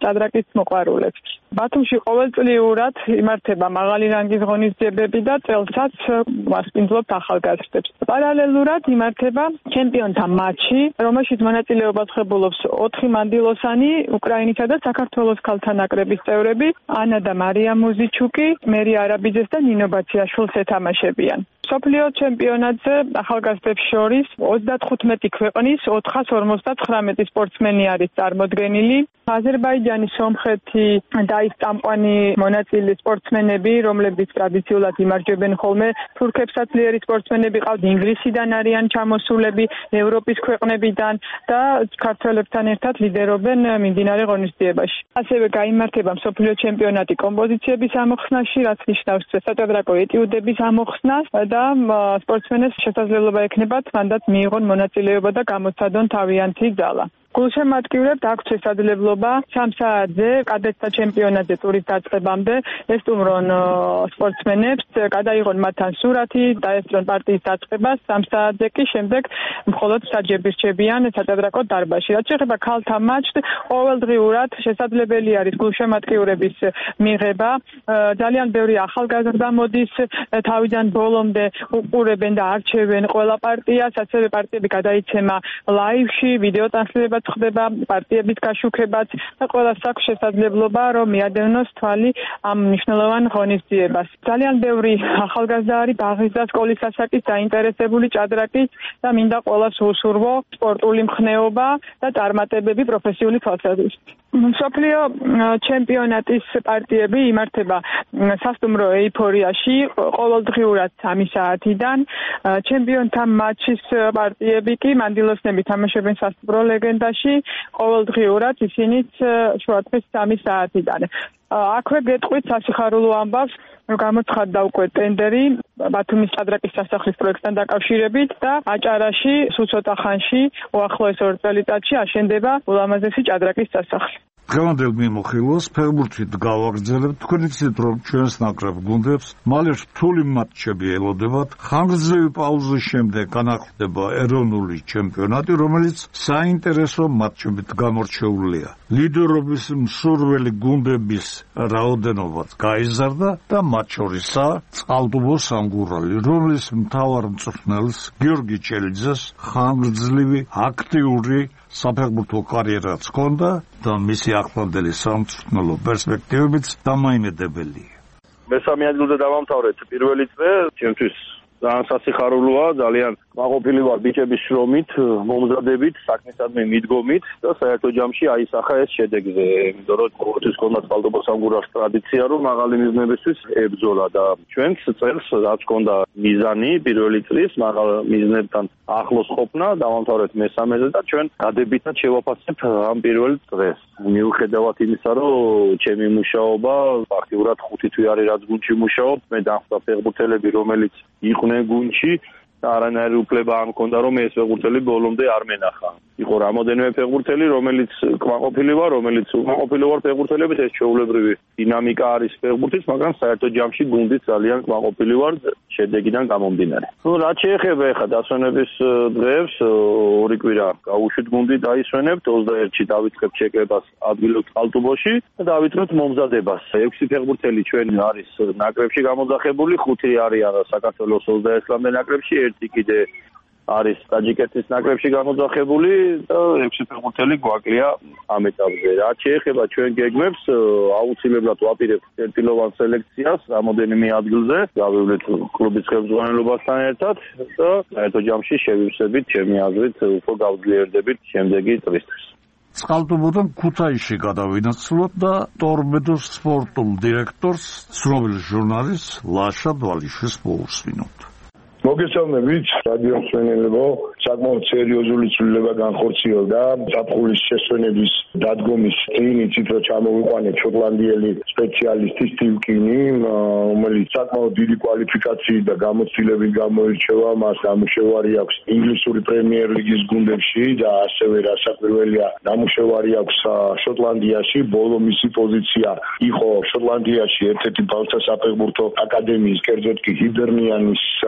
ჭადრაკის მოყვარულებს. ბათუმში ყოველწლიურად იმართება მაღალი რანგის ღონისძიებები და წელსაც მასპინძლობთ ახალგაზრდებს. პარალელურად იმართება ჩემპიონთა მატჩი, რომელშიც მონაწილეობას ღებულობს ოთხი მანდილოსანი, უკრაინისა და საქართველოს ქალთა ნაკრების წევრები, ანა და მარია მუზიჩუკი, მერი არაბიძეს და ნინო ბაციაშვილს ეთამაშებიან. მსოფლიო ჩემპიონატზე ახალგაზრდებს შორის ოცდათხუთმეტი ქვეყნის ოთხას ორმოცდათხრამეტი სპორტსმენი არის წარმოდგენილი. აზერბაიჯანი, სომხეთი და ისტამყვანი მონაწილე სპორტსმენები, რომლებიც ტრადიციულად იმარჯვებენ ხოლმე თურქებსაც ძლიერი სპორტსმენები ყავთ, ინგლისიდან არიან ჩამოსულები, ევროპის ქვეყნებიდან და ქართველებთან ერთად ლიდერობენ მიმდინარე ღონისძიებაში. ასევე გაიმართება მსოფლიო ჩემპიონატი კომპოზიციების ამოხსნაში, რაც ნიშნავს საჭადრაკო ეტიუდების ამოხსნას და სპორტსმენებს შესაძლებლობა ექნებათ მანდაც მიიღონ მონაწილეობა და გამოცადონ თავიანთი ძალა. გულშემატკივრებთ აქვთ შესაძლებლობა სამ საათზე კადეტთა ჩემპიონატზე ტურის დაწყებამდე ესტუმრონ სპორტსმენებს, გადაიღონ მათთან სურათი, დაესწრონ პარტიის დაწყებას, სამ საათზე კი შემდეგ მხოლოდ საჯები რჩებიან საჭადრაკო დარბაზში. რაც შეეხება ქალთა მატჩს, ყოველდღიურად შესაძლებელი არის გულშემატკივრების მიღება. ძალიან ბევრი ახალგაზრდა მოდის თავიდან ბოლომდე უყურებენ და არჩევენ ყველა პარტიას, ასევე პარტიები გადაიცემა ლაივში, ვიდეო ტრანსლირება ხდება, პარტიების გაშუქებაც და ყველას აქვს შესაძლებლობა რომ მიადევნოს თვალი ამ მნიშვნელოვან ღონისძიებას. ძალიან ბევრი ახალგაზრდა არის ბაღის და სკოლის ასაკის დაინტერესებული ჭადრაკის და მინდა ყველას უსურვო სპორტული მხნეობა და წარმატებები პროფესიული თვალსაზრისით. მსოფლიო ჩემპიონატის პარტიები იმართება სასტუმრო ეიფორიაში ყოველდღიურად სამი საათიდან. ჩემპიონთა მატჩის პარტიები კი მანდილოსნები თამაშობენ სასტუმრო ლეგენდაში ყოველდღიურად ისინიც შუადღის სამი საათიდან. აქვე გეტყვით სასიხარულო ამბავს, რომ გამოცხადდა უკვე ტენდერი ბათუმის ჭადრაკის სასახლის პროექტთან დაკავშირებით და აჭარაში სულ ცოტა ხანში უახლოეს ორ წელიწადში აშენდება ულამაზესი ჭადრაკის სასახლი. დღევანდელ მიმოხილვას ფეხბურთით გავაგრძელებთ. თქვენ იცით, რომ ჩვენს ნაკრებ გუნდებს მალე რთული მატჩები ელოდებათ. ხანგრძლივი პაუზის შემდეგ განახლდება ეროვნული ჩემპიონატი, რომელიც საინტერესო მატჩებით გამორჩეულია. ლიდერობის მსურველი გუნდების რაოდენობაც გაიზარდა და მათ შორისაა წყალტუბო სამგურალი, რომლის მთავარ მწვრთნელს გიორგი ჩელიძეს ხანგრძლივი აქტიური საფეხბურთო კარიერაც ჰქონდა და მისი ახლანდელი სამწვრთნელო პერსპექტივებიც დამაიმედებელია. მესამე ადგილზე დავამთავრეთ პირველი წრე, ჩემთვის ძალიან სასიხარულოა, ძალიან მაყოფილი ვარ ბიჭების შრომით, მომზადებით, საქმისადმი მიდგომით და საერთო ჯამში აისახა ეს შედეგზე. იმიტომ რომ ყოველთვის ჰქონდა წყალტუბო სამგურალს ტრადიცია, რომ მაღალი მიზნებისთვის ებრძოლა და ჩვენს წელს რაც ჰქონდა მიზანი პირველი წლის მაღალ მიზნებთან ახლოს ყოფნა, დავამთავრეთ მესამეზე და ჩვენ დადებითად შევაფასებთ ამ პირველ წრეს. მიუხედავად იმისა, რომ ჩემი მუშაობა ფაქტიურად ხუთი თვე არის რაც გუნდში მუშაობ, მე დახვდა ფეხბურთელები, რომელიც იყვნენ გუნდში და არანაირი უფლება არ მქონდა რომ ეს ფეხბურთელი ბოლომდე არ მენახა. იყო რამოდენიმე ფეხბურთელი, რომელიც კმაყოფილი ვარ, რომელიც უკმაყოფილი ვარ ფეხბურთელებით, ეს ჩვეულებრივი დინამიკა არის ფეხბურთის, მაგრამ საერთო ჯამში გუნდით ძალიან კმაყოფილი ვარ შედეგიდან გამომდინარე. ნუ რაც შეეხება ახლა დასვენების დღეებს, ორი კვირა გავუშვით გუნდი დაისვენებთ, ოცდაერთში დავიწყებთ შეკრებას ადგილობრივ წყალტუბოში და დავიწყებთ მომზადებას. ექვსი ფეხბურთელი ჩვენ არის ნაკრებში გამოძახებული, ხუთი არიან საქართველოს ოცდაერთლამდე ნაკრებში, ერთი კიდე არის ტაჯიკეთის ნაკრებში გამოძახებული და ექვსი ფეხბურთელი გვაკლია ამ ეტაპზე. რაც შეეხება ჩვენ გეგმებს, აუცილებლად ვაპირებთ ერთპიროვან სელექციას რამოდენიმე ადგილზე, გავივლეთ კლუბის ხელმძღვანელობასთან ერთად და საერთო ჯამში შევივსებით, ჩემი აზრით, უფრო გავძლიერდებით შემდეგი წლისთვის. წყალტუბოდან ქუთაისში გადავინაცვლოთ და ტორპედოს სპორტულ დირექტორს, ცნობილ ჟურნალისტს ლაშა დვალიშვილს მოусმინოთ. მოგესალმებით, რადიო მსმენელებო, საკმაოდ სერიოზული ცვლილება განხორციელდა ზაფხულის შესვენების დადგომის წინ, იცით რომ ჩამოვიყვანეთ შოტლანდიელი სპეციალისტი სტივ კინი, რომელიც საკმაოდ დიდი კვალიფიკაციით და გამოცდილებით გამოირჩევა, მას ნამუშევარი აქვს ინგლისური პრემიერ ლიგის გუნდებში და ასევე რასაკვირველია, ნამუშევარი აქვს შოტლანდიაში, ბოლო მისი პოზიცია იყო შოტლანდიაში ერთ-ერთი ბავშვთა საფეხბურთო აკადემიის, კერძოდ კი ჰიბერნიანის საფეხბურთო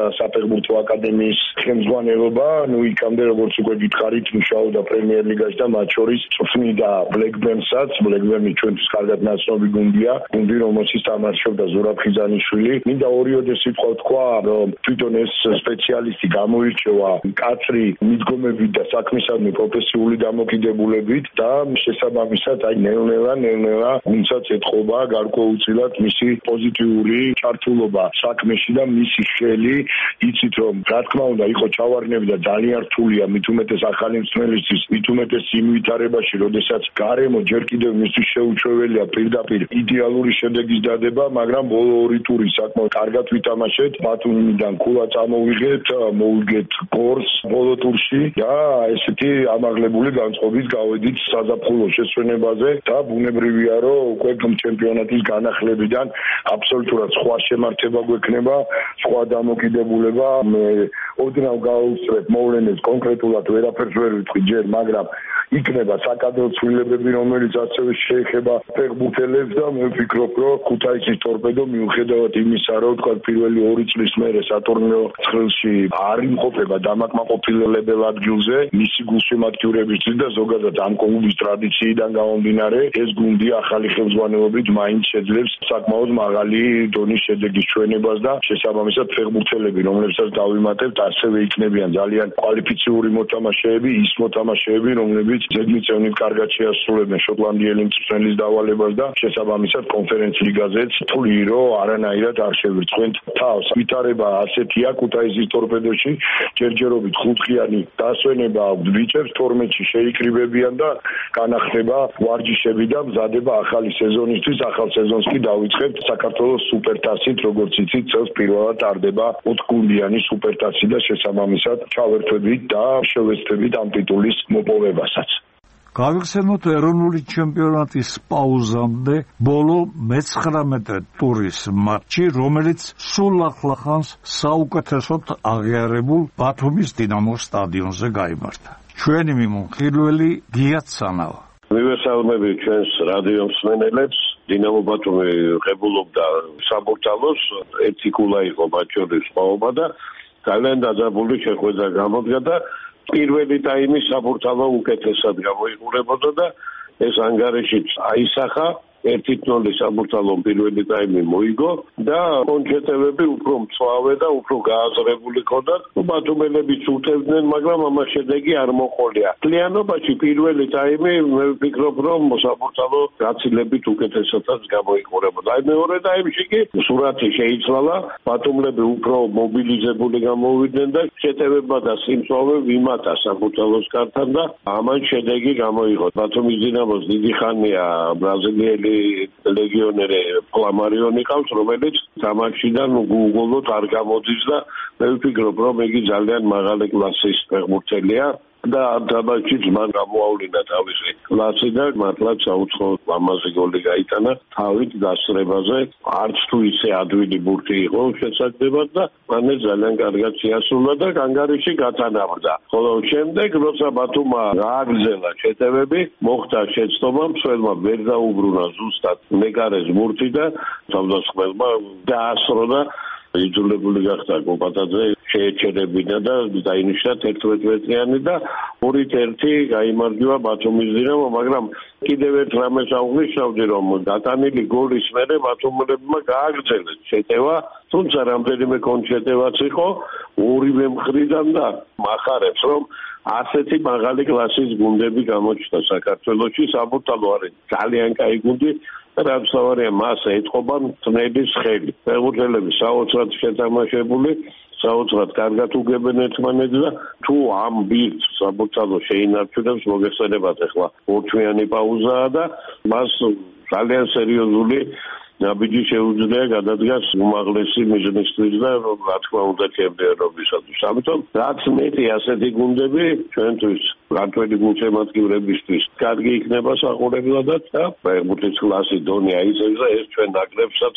ფეხბურთო აკადემიის ხელმძღვანელობა, ნუ იქამდე როგორც უკვე გითხარით, მუშაობდა პრემიერ ლიგაში და მათ შორის წვრთნიდა ბლეკბერნსაც, ბლეკბერნი ჩვენთვის კარგად ნაცნობი გუნდია, გუნდი რომელშიც თამაშობდა ზურაბ ხიზანიშვილი. მინდა ორიოდე სიტყვა თქვა, რომ თვითონ ეს სპეციალისტი გამოირჩევა კაცრი მიდგომებით და საქმისადმი პროფესიული დამოკიდებულებით და შესაბამისად აი ნელ-ნელა ნელ-ნელა გუნდსაც ეთყობა გარკვეულწილად მისი პოზიტიური ჩართულობა საქმეში და მისი ხელი, იცით რომ რა თქმა უნდა იყო ჩავარდნები და ძალიან რთულია მით უმეტეს ახალი მწვრთნელისთვის, მით უმეტეს იმ ვითარებაში, როდესაც გარემო ჯერ კიდევ მისთვის შეუჩვეველია პირდაპირ იდეალური შედეგის დადება, მაგრამ ბოლო ორი ტური საკმაოდ კარგად ვითამაშეთ, ბათუმიდან ქულა წამოვიღეთ, მოვიგეთ გორს ბოლო ტურში და ესეთი ამაღლებული განწყობით გავედით საზაფხულო შესვენებაზე და ბუნებრივია რომ უკვე ჩემპიონატის განახლებიდან აბსოლუტურად სხვა შემართება გვექნება, სხვა დამოკიდებულება. მე ოდნავ გავუსწრებ მოვლენებს კონკრეტულად ვერაფერს ვერ ვიტყვი ჯერ, მაგრამ იქნება საკადრო ცვლილებები, რომელიც ასევე შეეხება ფეხბურთელებს და მე ვფიქრობ, რომ ქუთაისის ტორპედო მიუხედავად იმისა, რომ თქვა პირველი ორი წლის მერე სატურნირო ცხრილში არ იმყოფება დამაკმაყოფილებელ ადგილზე, მისი გულშემატკივრებისთვის და ზოგადად ამ კლუბის ტრადიციიდან გამომდინარე, ეს გუნდი ახალი ხელმძღვანელობით მაინც შეძლებს საკმაოდ მაღალი დონის შედეგის ჩვენებას და შესაბამისად ფეხბურთელები, რომლებსაც დავიმატებთ, ასევე იქნებიან ძალიან კვალიფიციური მოთამაშეები, ის მოთამაშეები, რომლებიც ზედმიწევნით კარგად შეასრულებენ შოტლანდიელი მწვრთნელის დავალებას და შესაბამისად კონფერენც ლიგაზეც თვლი, რომ არანაირად არ შევირცხვენთ თავს. ვითარება ასეთია ქუთაისის ტორპედოში, ჯერჯერობით ხუთხიანი დასვენება აქვს ბიჭებს, თორმეტში შეიკრიბებიან და განახდება ვარჯიშები და მზადება ახალი სეზონისთვის. ახალ სეზონს კი დავიწყებთ საქართველოს სუპერთასით, როგორც იცით, წელს პირველად ტარდება ოთხგუნდიანი სუპერთასი და შესაბამისად ჩავერთვებით და შევეცდებით ამ ტიტულის მოპოვებასაც. გავიხსენოთ ეროვნული ჩემპიონატის პაუზამდე ბოლო მეცხრამეტე ტურის მატჩი, რომელიც სულ ახლახანს საუკეთესოდ აღიარებულ ბათუმის დინამოს სტადიონზე გაიმართა. ჩვენი მიმოხილველი გიათ სანავა. მივესალმები ჩვენს რადიო მსმენელებს. დინამო ბათუმი ღებულობდა საბურთალოს, ერთი ქულა იყო მათ შორის სხვაობა და ძალიან დაძაბული შეხვედრა გამოდგა და პირველი ტაიმი საბურთალო უკეთესად გამოიყურებოდა და ეს ანგარიშიც აისახა. ერთი ნული საბურთალომ პირველი ტაიმი მოიგო და კონჩეტევები უფრო მწვავე და უფრო გააზრებული ჰქონდათ. ბათუმელებიც უთევდნენ, მაგრამ ამას შედეგი არ მოყოლია. მთლიანობაში პირველი ტაიმი მე ვფიქრობ, რომ საბურთალო გაცილებით უკეთესადაც გამოიყურებოდა. აი მეორე ტაიმში კი სურათი შეიცვალა, ბათუმლები უფრო მობილიზებული გამოვიდნენ და შეტევება და სიმწვავე ვიმატა საბურთალოს კართან და ამან შედეგი გამოიღო. ბათუმის დინამოს დიდი ხანია ბრაზილიელი ლეგიონერი ფლამარიონი ყავს, რომელიც თამაშიდან უგულოდ არ გამოდის და მე ვფიქრობ, რომ იგი ძალიან მაღალი კლასის ფეხბურთელია და ამ თამაშიც მან გამოავლინა თავისი კლასი და მართლაც საუცხოო ლამაზი გოლი გაიტანა თავით დასწრებაზე. არც თუ ისე ადვილი ბურთი იყო შესაძლებად და მან ძალიან კარგად შეასრულა და ანგარიში გათანაბრდა. ხოლო შემდეგ როცა ბათუმმა გააგრძელა შეტევები, მოხდა შეცდომა, მსვლელმა ვერ დაუბრუნა ზუსტად მეკარეს ბურთი და თავდასხმელმა დაასრულა და იძულებული გახდა კოპატაძე შეეჩერებინა და დაინიშნა თერთმეტ მეტრიანი და ორით ერთი გაიმარჯვა ბათუმის დინამო, მაგრამ კიდევ ერთ რამეს აღვნიშნავდი, რომ დატანილი გოლის მერე ბათუმელებმა გააგრძელეს შეტევა, თუმცა რამდენიმე კონჩეტევაც იყო ორივე მხრიდან და მახარებს, რომ ასეთი მაღალი კლასის გუნდები გამოჩნდა საქართველოში. საბურთალო არის ძალიან კაი გუნდი. რაც თავარია მას ეთყობა მწნელის ხელი. ფეხბურთელები საოცრად შეთამაშებული, საოცრად კარგად უგებენ ერთმანეთს და თუ ამ ბირთს საბურთალო შეინარჩუნებს, მოგეხსენებათ ახლა ორთვიანი პაუზაა და მას ძალიან სერიოზული ნაბიჯი შეუძლია გადადგას უმაღლესი მიზნისთვის და რა თქმა უნდა ჩემპიონობისათვის. ამიტომ რაც მეტი ასეთი გუნდები ჩვენთვის ქართველი გულშემატკივრებისთვის კარგი იქნება საყურებლადაც და ფეხბურთის კლასი დონე აიწევს და ეს ჩვენ ნაკრებსაც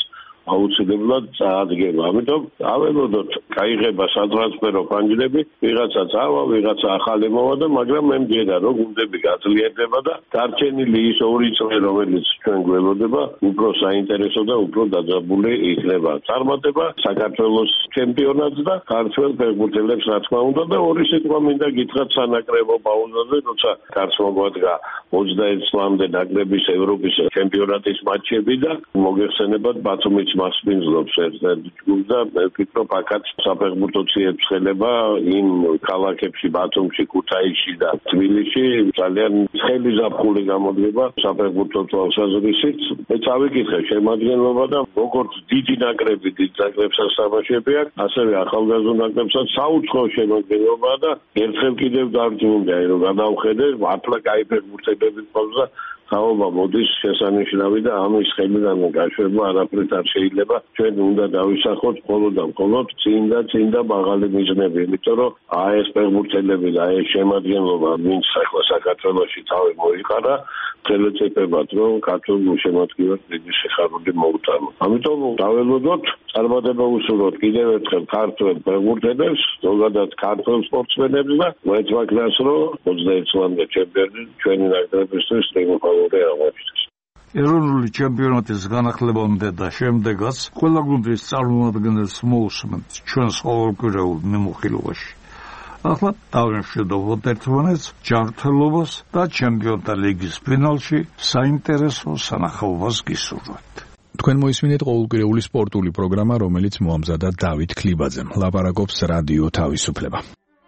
აუცილებლად წაადგება. ამიტომ აველოდოთ, გაიღება სატრანსფერო ფანჯრები, ვიღაცა წავა, ვიღაცა ახალი მოვა და მაგრამ მე მგედა რომ გუნდები გაძლიერდება და დარჩენილი ის ორი წელი რომელიც ჩვენ გველოდება, უფრო საინტერესო და უფრო დაძაბული იქნება. წარმატება საქართველოს ჩემპიონატს და ქართველ ფეხბურთელებს რა თქმა უნდა და ორი სიტყვა მინდა გითხრათ სანაკრებო პაუზაზე, როცა კარს მოგვადგა ოცდაერთი წლამდე ნაკრების ევროპის ჩემპიონატის მატჩები და მოგეხსენებათ ბათუმის მასპინძლობს ერთ-ერთ ჯგუფს და მე ვფიქრობ აქაც საფეხბურთო ციებს ხელება იმ ქალაქებში ბათუმში, ქუთაისში და თბილისში ძალიან ცხელი ზაფხული გამოდგება საფეხბურთო თვალსაზრისით. მე წავიკითხე შემადგენლობა და როგორც დიდი ნაკრები დიდ ნაკრებსაც თამაშები აქვს, ასევე ახალგაზრდა ნაკრებსაც საუცხოო შემადგენლობა და ერთხელ კიდევ დარწმუნდა რომ გადავხედე მართლა კაი ფეხბურთელები ყავს და ხაობა მოდის შესანიშნავი და ამის ხელიდან გაშვება არაფრით არ შეიძლება. ჩვენ უნდა დავისახოთ მხოლოდ და მხოლოდ წინ და წინ და მაღალი მიზნები, იმიტომ რომ აი ეს ფეხბურთელები და აი ეს შემადგენლობა ვინც ახლა საქართველოში თავი მოიყარა ხელწიფებად რომ ქართულ შემოქმედებას დიდი სიხარული მოუტანო. ამიტომ დაველოდოთ წარმატება უსურვოთ კიდევ ერთხელ ქართულ ფეხბურთელებს, ზოგადად ქართულ სპორტსმენებს და მოეწმაკნას რომ ოცდაერთი წლამდე ჩემპიონი ჩვენი ნაკრებისთვის triumphალური აღმოჩნდეს. ეროვნული ჩემპიონატის განახლებამდე და შემდეგაც ყველა გუნდის წარმომადგენელს მოусმენთ ჩვენს ყოველკვირეულ მიმოხილვაში. ახლა დავიმშვიდობოთ ერთმანეთს ჯანმრთელობას და ჩემპიონთა ლიგის ფინალში საინტერესო სანახაობას გისურვებთ. თქვენ მოისმინეთ ყოველკვირეული სპორტული პროგრამა, რომელიც მოამზადა დავით ქლიბაძემ. ლაპარაკობს რადიო თავისუფლება.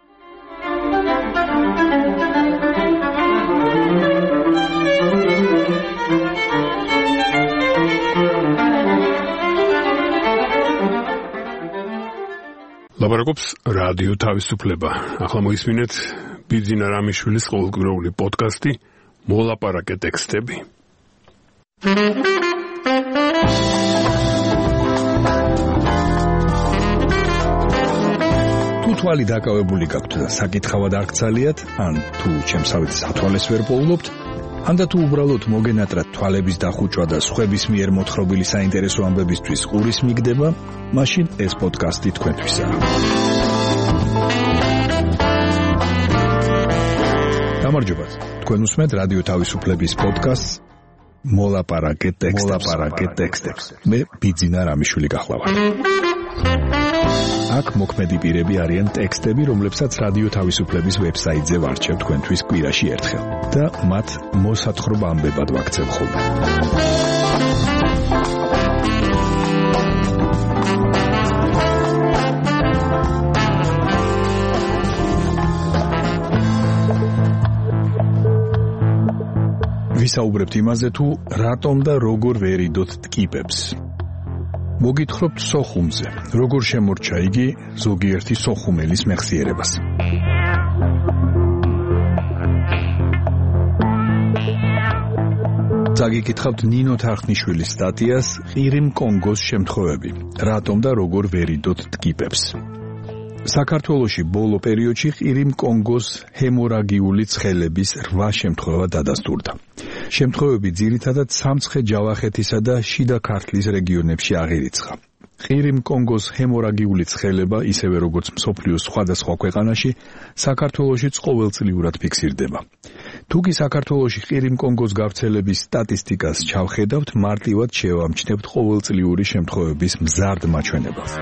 ლაპარაკობს რადიო თავისუფლება. ახლა მოისმინეთ ბიძინა რამიშვილის ყოველკვირეული პოდკასტი მოლაპარაკე ტექსტები. თუ თვალი დაკავებული გაქვთ და საკითხავად არ გცალიათ, ან თუ ჩემსავით სათვალეს ვერ პოულობთ, ან და თუ უბრალოდ მოგენატრათ თვალების დახუჭვა და სხვების მიერ მოთხრობილი საინტერესო ამბებისთვის ყურის მიგდება, მაშინ ეს პოდკასტი თქვენთვისაა. გამარჯობა. თქვენ უსმენთ რადიო თავისუფლების პოდკასტს მოლაპარაკე ტექსტებს. მე ბიძინა რამიშვილი გახლავართ. აქ მოქმედი პირები არიან ტექსტები, რომლებსაც რადიო თავისუფლების ვებსაიტზე ვარჩევ თქვენთვის კვირაში ერთხელ და მათ მოსათხრობ ამბებად ვაქცევ ხოლმე. ვისაუბრებთ იმაზე, თუ რატომ და როგორ ვერიდოთ ტკიპებს. მოგითხრობთ სოხუმზე, როგორ შემორჩა იგი ზოგიერთი სოხუმელის მეხსიერებას. წაგიკითხავთ ნინო თარხნიშვილის სტატიას ყირიმ კონგოს შემთხვევები, რატომ და როგორ ვერიდოთ ტკიპებს. საქართველოში ბოლო პერიოდში ყირიმ კონგოს ჰემორაგიული ცხელების რვა შემთხვევა დადასტურდა. შემთხვევები ძირითადად სამცხე-ჯავახეთისა და შიდა ქართლის რეგიონებში აღირიცხა. ყირიმ კონგოს ჰემორაგიული ცხელება, ისევე როგორც მსოფლიოს სხვადასხვა ქვეყანაში, საქართველოშიც ყოველწლიურად ფიქსირდება. თუკი საქართველოში ყირიმ კონგოს გავრცელების სტატისტიკას ჩავხედავთ, მარტივად შევამჩნევთ ყოველწლიური შემთხვევების მზარდ მაჩვენებელს.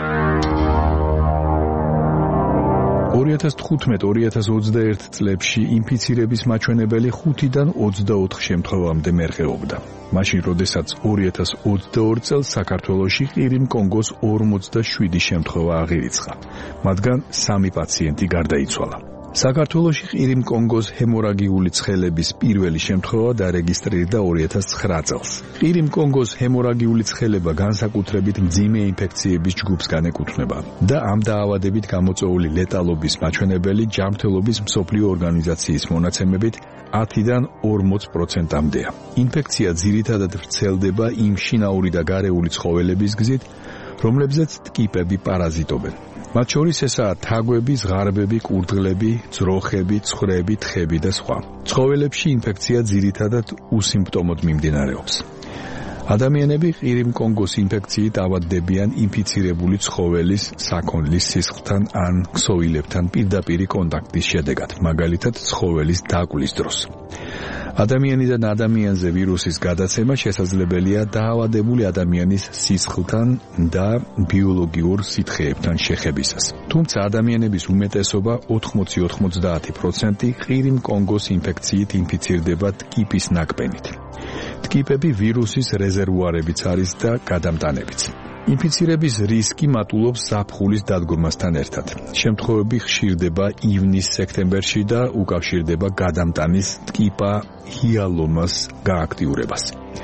ორი ათას თხუთმეტ ორი ათას ოცდაერთ წლებში ინფიცირების მაჩვენებელი ხუთიდან ოცდაოთხ შემთხვევამდე მერყეობდა. მაშინ, როდესაც ორი ათას ოცდაორი წელს საქართველოში ყირიმ კონგოს ორმოცდაშვიდი შემთხვევა აღირიცხა. მათგან სამი პაციენტი გარდაიცვალა. საქართველოში ყირიმ კონგოს ჰემორაგიული ცხელების პირველი შემთხვევა დარეგისტრირდა ორი ათას ცხრა წელს. ყირიმ კონგოს ჰემორაგიული ცხელება განსაკუთრებით მძიმე ინფექციების ჯგუფს განეკუთვნება და ამ დაავადებით გამოწვეული ლეტალობის მაჩვენებელი ჯანმრთელობის მსოფლიო ორგანიზაციის მონაცემებით ათიდან ორმოც პროცენტამდეა. ინფექცია ძირითადად ვრცელდება იმ შინაური და გარეული ცხოველების გზით, რომლებზეც ტკიპები პარაზიტობენ. მათ შორის ესაა თაგვები, ზღარბები, კურდღლები, ძროხები, ცხვრები, თხები და სხვა. ცხოველებში ინფექცია ძირითადად უსიმპტომოდ მიმდინარეობს. ადამიანები ყირიმკონგოს ინფექციით ავადდებიან ინფიცირებული ცხოველის საქონლის სისხლთან ან ქსოვილებთან პირდაპირი კონტაქტის შედეგად, მაგალითად ცხოველის დაკვლის დროს. ადამიანიდან ადამიანზე ვირუსის გადაცემა შესაძლებელია დაავადებული ადამიანის სისხლთან და ბიოლოგიურ სითხეებთან შეხებისას. თუმცა ადამიანების უმეტესობა ოთხმოცი ოცდაათი პროცენტი ყირიმკონგოს ინფექციით ინფიცირდება ტკიპის ნაკბენით. ტკიპები ვირუსის რეზერვუარებიც არის და გადამტანებიც. ინფიცირების რისკი მატულობს ზაფხულის დადგომასთან ერთად. შემთხვევები ხშირდება ივნის-სექტემბერში და უკავშირდება გადამტანის ტკიპა ჰიალომას გააქტიურებას.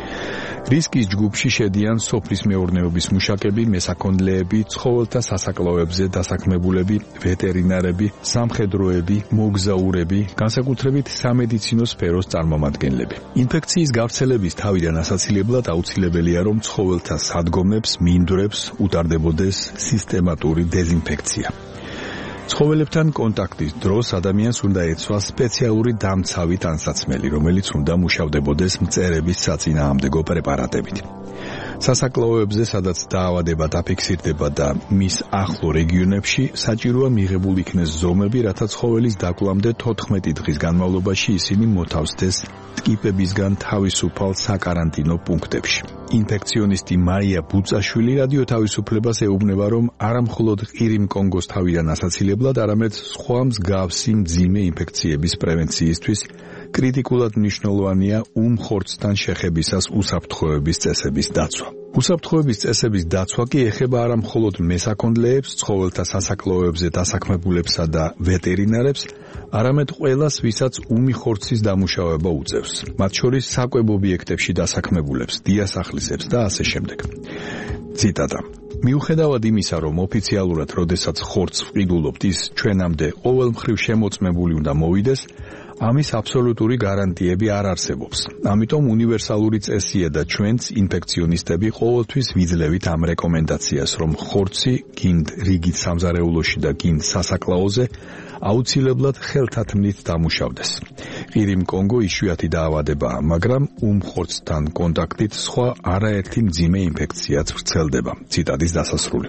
რისკის ჯგუფში შედიან სოფლის მეურნეობის მუშაკები, მესაქონლეები, ცხოველთა სასაკლაოებზე დასაქმებულები, ვეტერინარები, სამხედროები, მოგზაურები, განსაკუთრებით სამედიცინო სფეროს წარმომადგენლები. ინფექციის გავრცელების თავიდან ასაცილებლად აუცილებელია, რომ ცხოველთა სადგომებს, მინდვრებს უტარდებოდეს სისტემატური დეზინფექცია. ცხოველებთან კონტაქტის დროს ადამიანს უნდა ეცვა სპეციალური დამცავი ტანსაცმელი, რომელიც უნდა მუშავდებოდეს მწერების საწინააღმდეგო პრეპარატებით. სასაკლაოებზე, სადაც დაავადება დაფიქსირდება და მის ახლო რეგიონებში საჭიროა მიღებულ იქნეს ზომები, რათა ცხოველის დაკვლამდე თოთხმეტი დღის განმავლობაში ისინი მოთავსდეს ტკიპებისგან თავისუფალ საკარანტინო პუნქტებში. ინფექციონისტი მაია ბუწაშვილი რადიო თავისუფლებას ეუბნება, რომ არა მხოლოდ ყირიმკონგოს თავიდან ასაცილებლად, არამედ სხვა მსგავსი მძიმე ინფექციების პრევენციისთვის კრიტიკულად მნიშვნელოვანია უმხორცთან შეხებისას უსაფრთხოების წესების დაცვა. უსაფრთხოების წესების დაცვა კი ეხება არა მხოლოდ მესაქონლეებს, ცხოველთა სასაკლაოებზე დასაქმებულებსა და ვეტერინარებს, არამედ ყველას, ვისაც უმიხორცის დამუშავება უწევს, მათ შორის საკვებ ობიექტებში დასაქმებულებს, დიასახლისებს და ასე შემდეგ. ციტატა. მიუხედავად იმისა, რომ ოფიციალურად, როდესაც ხორცს ვყიდულობთ, ის ჩვენამდე ყოველმხრივ შემოწმებული უნდა მოვიდეს, ამის აბსოლუტური გარანტიები არ არსებობს. ამიტომ უნივერსალური წესია და ჩვენც ინფექციონისტები ყოველთვის ვიძლევით ამ რეკომენდაციას, რომ ხორცი გინდ რიგით სამზარეულოში და გინდ სასაკლაოზე აუცილებლად ხელთათმნით დამუშავდეს. ყირიმკონგო იშვიათი დაავადებაა, მაგრამ უმხორცთან კონტაქტით სხვა არაერთი მძიმე ინფექციაც ვრცელდება. ციტატის დასასრული.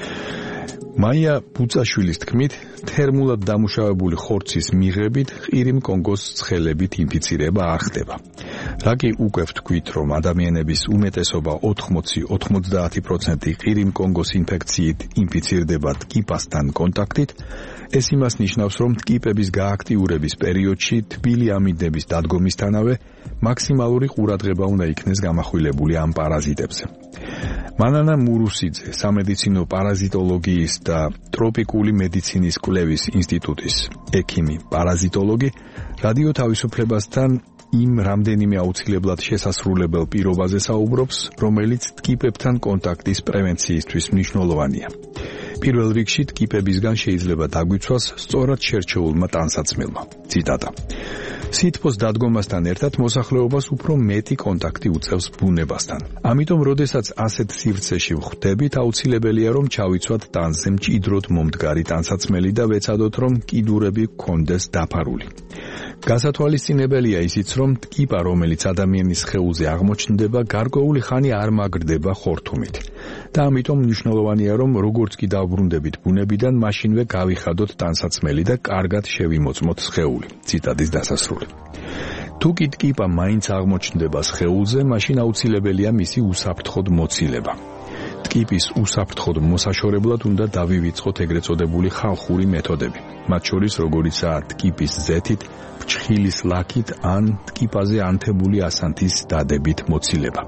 მაია ბუწაშვილის თქმით, თერმულად დამუშავებული ხორცის მიღებით ყირიმკონგოს ცხელებით ინფიცირება არ ხდება. რა კი უკვე ვთქვით, რომ ადამიანების უმეტესობა ოთხმოცი ოცდაათი პროცენტი ყირიმკონგოს ინფექციით ინფიცირდება ტკიპასთან კონტაქტით, ეს იმას ნიშნავს, რომ ტკიპების გააქტიურების პერიოდში თბილი ამინდების დადგომისთანავე მაქსიმალური ყურადღება უნდა იქნეს გამახვილებული ამ პარაზიტებზე. მანანა მურუსიძე, სამედიცინო პარაზიტოლოგიის და ტროპიკული მედიცინის კვლევის ინსტიტუტის ექიმი პარაზიტოლოგი, რადიო თავისუფლებასთან იმ რამდენიმე აუცილებლად შესასრულებელ პირობაზე საუბრობს, რომელიც ტკიპებთან კონტაქტის პრევენციისთვის მნიშვნელოვანია. პირველ რიგში ტკიპებისგან შეიძლება დაგვიცვას სწორად შერჩეულმა ტანსაცმელმა. ციტატა. სითბოს დადგომასთან ერთად მოსახლეობას უფრო მეტი კონტაქტი უწევს ბუნებასთან. ამიტომ, როდესაც ასეთ სივრცეში ვხვდებით, აუცილებელია, რომ ჩავიცვათ ტანზე მჭიდროდ მომდგარი ტანსაცმელი და ვეცადოთ, რომ კიდურები გქონდეს დაფარული. გასათვალისწინებელია ისიც, რომ ტკიპა, რომელიც ადამიანის სხეულზე აღმოჩნდება, გარკვეული ხანი არ მაგრდება ხორთუმით. და ამიტომ მნიშვნელოვანია, რომ როგორც კი დავბრუნდებით ბუნებიდან, მაშინვე გავიხადოთ ტანსაცმელი და კარგად შევიმოწმოთ სხეული. ციტატის დასასრული. თუ კი ტკიპა მაინც აღმოჩნდება სხეულზე, მაშინ აუცილებელია მისი უსაფრთხოდ მოცილება. ტკიპის უსაფრთხოდ მოსაშორებლად უნდა დავივიწყოთ ეგრეთ წოდებული ხალხური მეთოდები, მათ შორის როგორიცაა ტკიპის ზეთით, ფრჩხილის ლაქით ან ტკიპაზე ანთებული ასანთის დადებით მოცილება.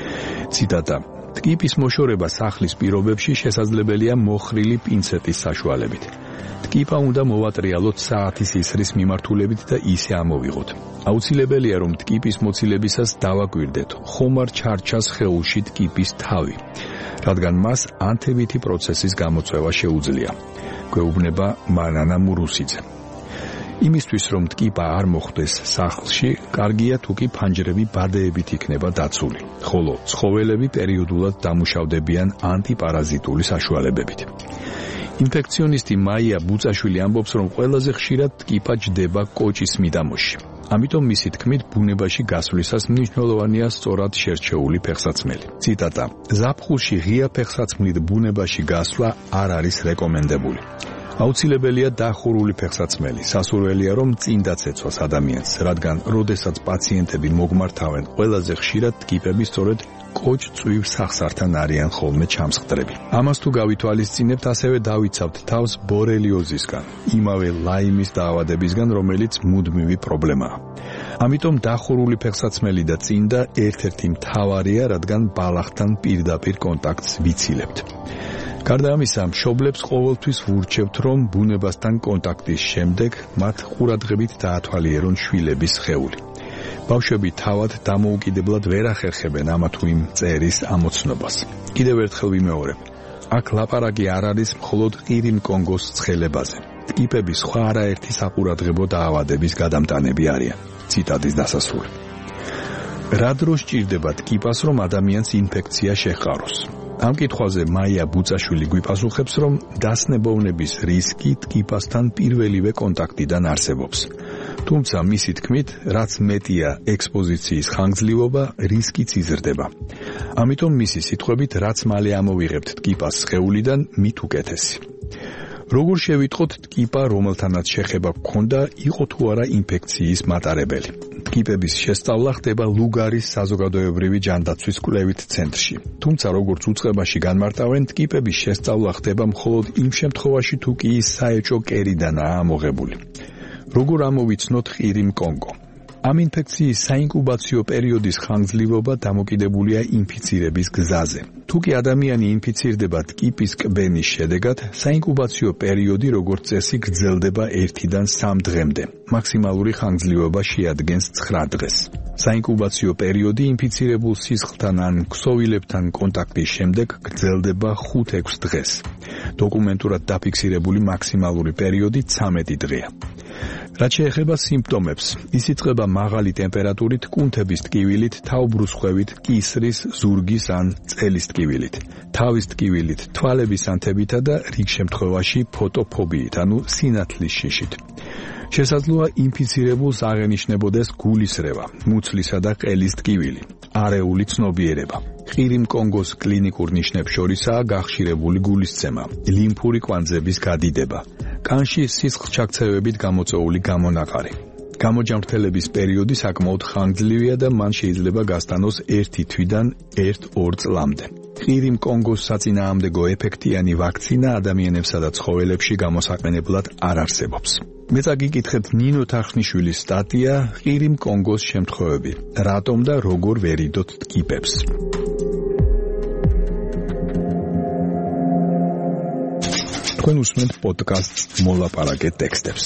ციტატა. ტკიპის მოშორება სახლის პირობებში შესაძლებელია მოხრილი პინცეტის საშუალებით. ტკიპა უნდა მოვატრიალოთ საათის ისრის მიმართულებით და ისე ამოვიღოთ. აუცილებელია, რომ ტკიპის მოცილებისას დავაკვირდეთ ხომარ ჩარჩას სხეულში ტკიპის თავი, რადგან მას ანთებითი პროცესის გამოწვევა შეუძლია. გვეუბნება მანანა მურუსიძე. იმისთვის, რომ ტკიპა არ მოხვდეს სახლში, კარგია თუ კი ფანჯრები ბადეებით იქნება დაცული, ხოლო ცხოველები პერიოდულად დამუშავდებიან ანტიპარაზიტული საშუალებებით. ინფექციონისტი მაია ბუწაშვილი ამბობს, რომ ყველაზე ხშირად ტკიპა ჯდება კოჭის მიდამოში. ამიტომ მისი თქმით, ბუნებაში გასვლისას მნიშვნელოვანია სწორად შერჩეული ფეხსაცმელი. ციტატა: ზაფხულში ღია ფეხსაცმლით ბუნებაში გასვლა არ არის რეკომენდებული. აუცილებელია დახურული ფეხსაცმელი. სასურველია, რომ წინ დაცეცვას ადამიანს, რადგან როდესაც პაციენტები მოგმართავენ, ყველაზე ხშირად ტკიპები სწორედ კოჭ-წვივ სახსართან არიან ხოლმე ჩამსხდრები. ამას თუ გავითვალისწინებთ, ასევე დავიცავთ თავს ბორელიოზისგან, იმავე ლაიმის დაავადებისგან, რომელიც მუდმივი პრობლემაა. ამიტომ დახურული ფეხსაცმელი და წინდა ერთ-ერთი მთავარია, რადგან ბალახთან პირდაპირ კონტაქტს ვიცილებთ. გარდა ამისა, მშობლებს ყოველთვის ვურჩევთ, რომ ბუნებასთან კონტაქტის შემდეგ მათ ყურადღებით დაათვალიერონ შვილების სხეული. ბავშვები თავად დამოუკიდებლად ვერ ახერხებენ ამა თუ იმ წერის ამოცნობას. კიდევ ერთხელ ვიმეორებ, აქ ლაპარაკი არ არის მხოლოდ ყირიმკონგოს ცხელებაზე. ტკიპები სხვა არაერთი საყურადღებო დაავადების გადამტანები არიან. ციტატის დასასრული. რა დროს ჭირდება ტკიპას, რომ ადამიანს ინფექცია შეჰყაროს? ამ კითხვაზე მაია ბუწაშვილი გვიპასუხებს, რომ დასნებოვნების რისკი ტკიპასთან პირველივე კონტაქტიდან არსებობს. თუმცა მისი თქმით, რაც მეტია ექსპოზიციის ხანგრძლივობა, რისკიც იზრდება. ამიტომ მისი სიტყვებით, რაც მალე ამოვიღებთ ტკიპას სხეულიდან, მით უკეთესი. როგორ შევიტყოთ ტკიპა, რომელთანაც შეხება გქონდა, იყო თუ არა ინფექციის მატარებელი? ტკიპების შესწავლა ხდება ლუგარის საზოგადოებრივი ჯანდაცვის კვლევით ცენტრში. თუმცა როგორც უწყებაში განმარტავენ, ტკიპების შესწავლა ხდება მხოლოდ იმ შემთხვევაში, თუ კი ის საეჭო კერიდანაა ამოღებული. როგორ ამოვიცნოთ ყირიმკონგო? ამ ინფექციის საინკუბაციო პერიოდის ხანგრძლივობა დამოკიდებულია ინფიცირების გზაზე. თუ კი ადამიანი ინფიცირდება ტკიპის კბენის შედეგად, საინკუბაციო პერიოდი როგორც წესი გრძელდება ერთიდან სამ დღემდე. მაქსიმალური ხანგრძლივობა შეადგენს ცხრა დღეს. საინკუბაციო პერიოდი ინფიცირებულ სისხლთან ან ქსოვილებთან კონტაქტის შემდეგ გრძელდება ხუთ-ექვს დღეს. დოკუმენტურად დაფიქსირებული მაქსიმალური პერიოდი ცამეტი დღეა. რაც შეეხება სიმპტომებს, ის იწყება მაღალი ტემპერატურით, კუნთების ტკივილით, თაუბრუსხვევით, კისრის, ზურგის ან წელის ტკივილით, თავის ტკივილით, თვალების ანთებითა და რიგ შემთხვევაში ფოტოფობიით, ანუ სინათლის შიშით. შესაძლოა ინფიცირებულს აღენიშნებოდეს გულისრევა, მუცლისა და ყელის ტკივილი, არეული ცნობიერება. ყირიმკონგოს კლინიკურ ნიშნებს შორისაა გახშირებული გულისცემა, ლიმფური კვანძების გადიდება, კანში სისხლჩაქცევებით გამოწვეული გამონაყარი. გამოჯამრთელების პერიოდი საკმაოდ ხანგრძლივია და მან შეიძლება გასტანოს ერთი თვიდან ერთ-ორ წლამდე. ყირიმკონგოს საწინააღმდეგო ეფექტიანი ვაქცინა ადამიანებსა და ცხოველებში გამოსაყენებლად არ არსებობს. მეც აგიკითხეთ ნინო თახნიშვილის სტატია ყირიმკონგოს შემთხვევები. რატომ და როგორ ვერიდოთ ტკიპებს? თქვენ უსმენთ პოდკასტს მოლაპარაკე ტექსტებს.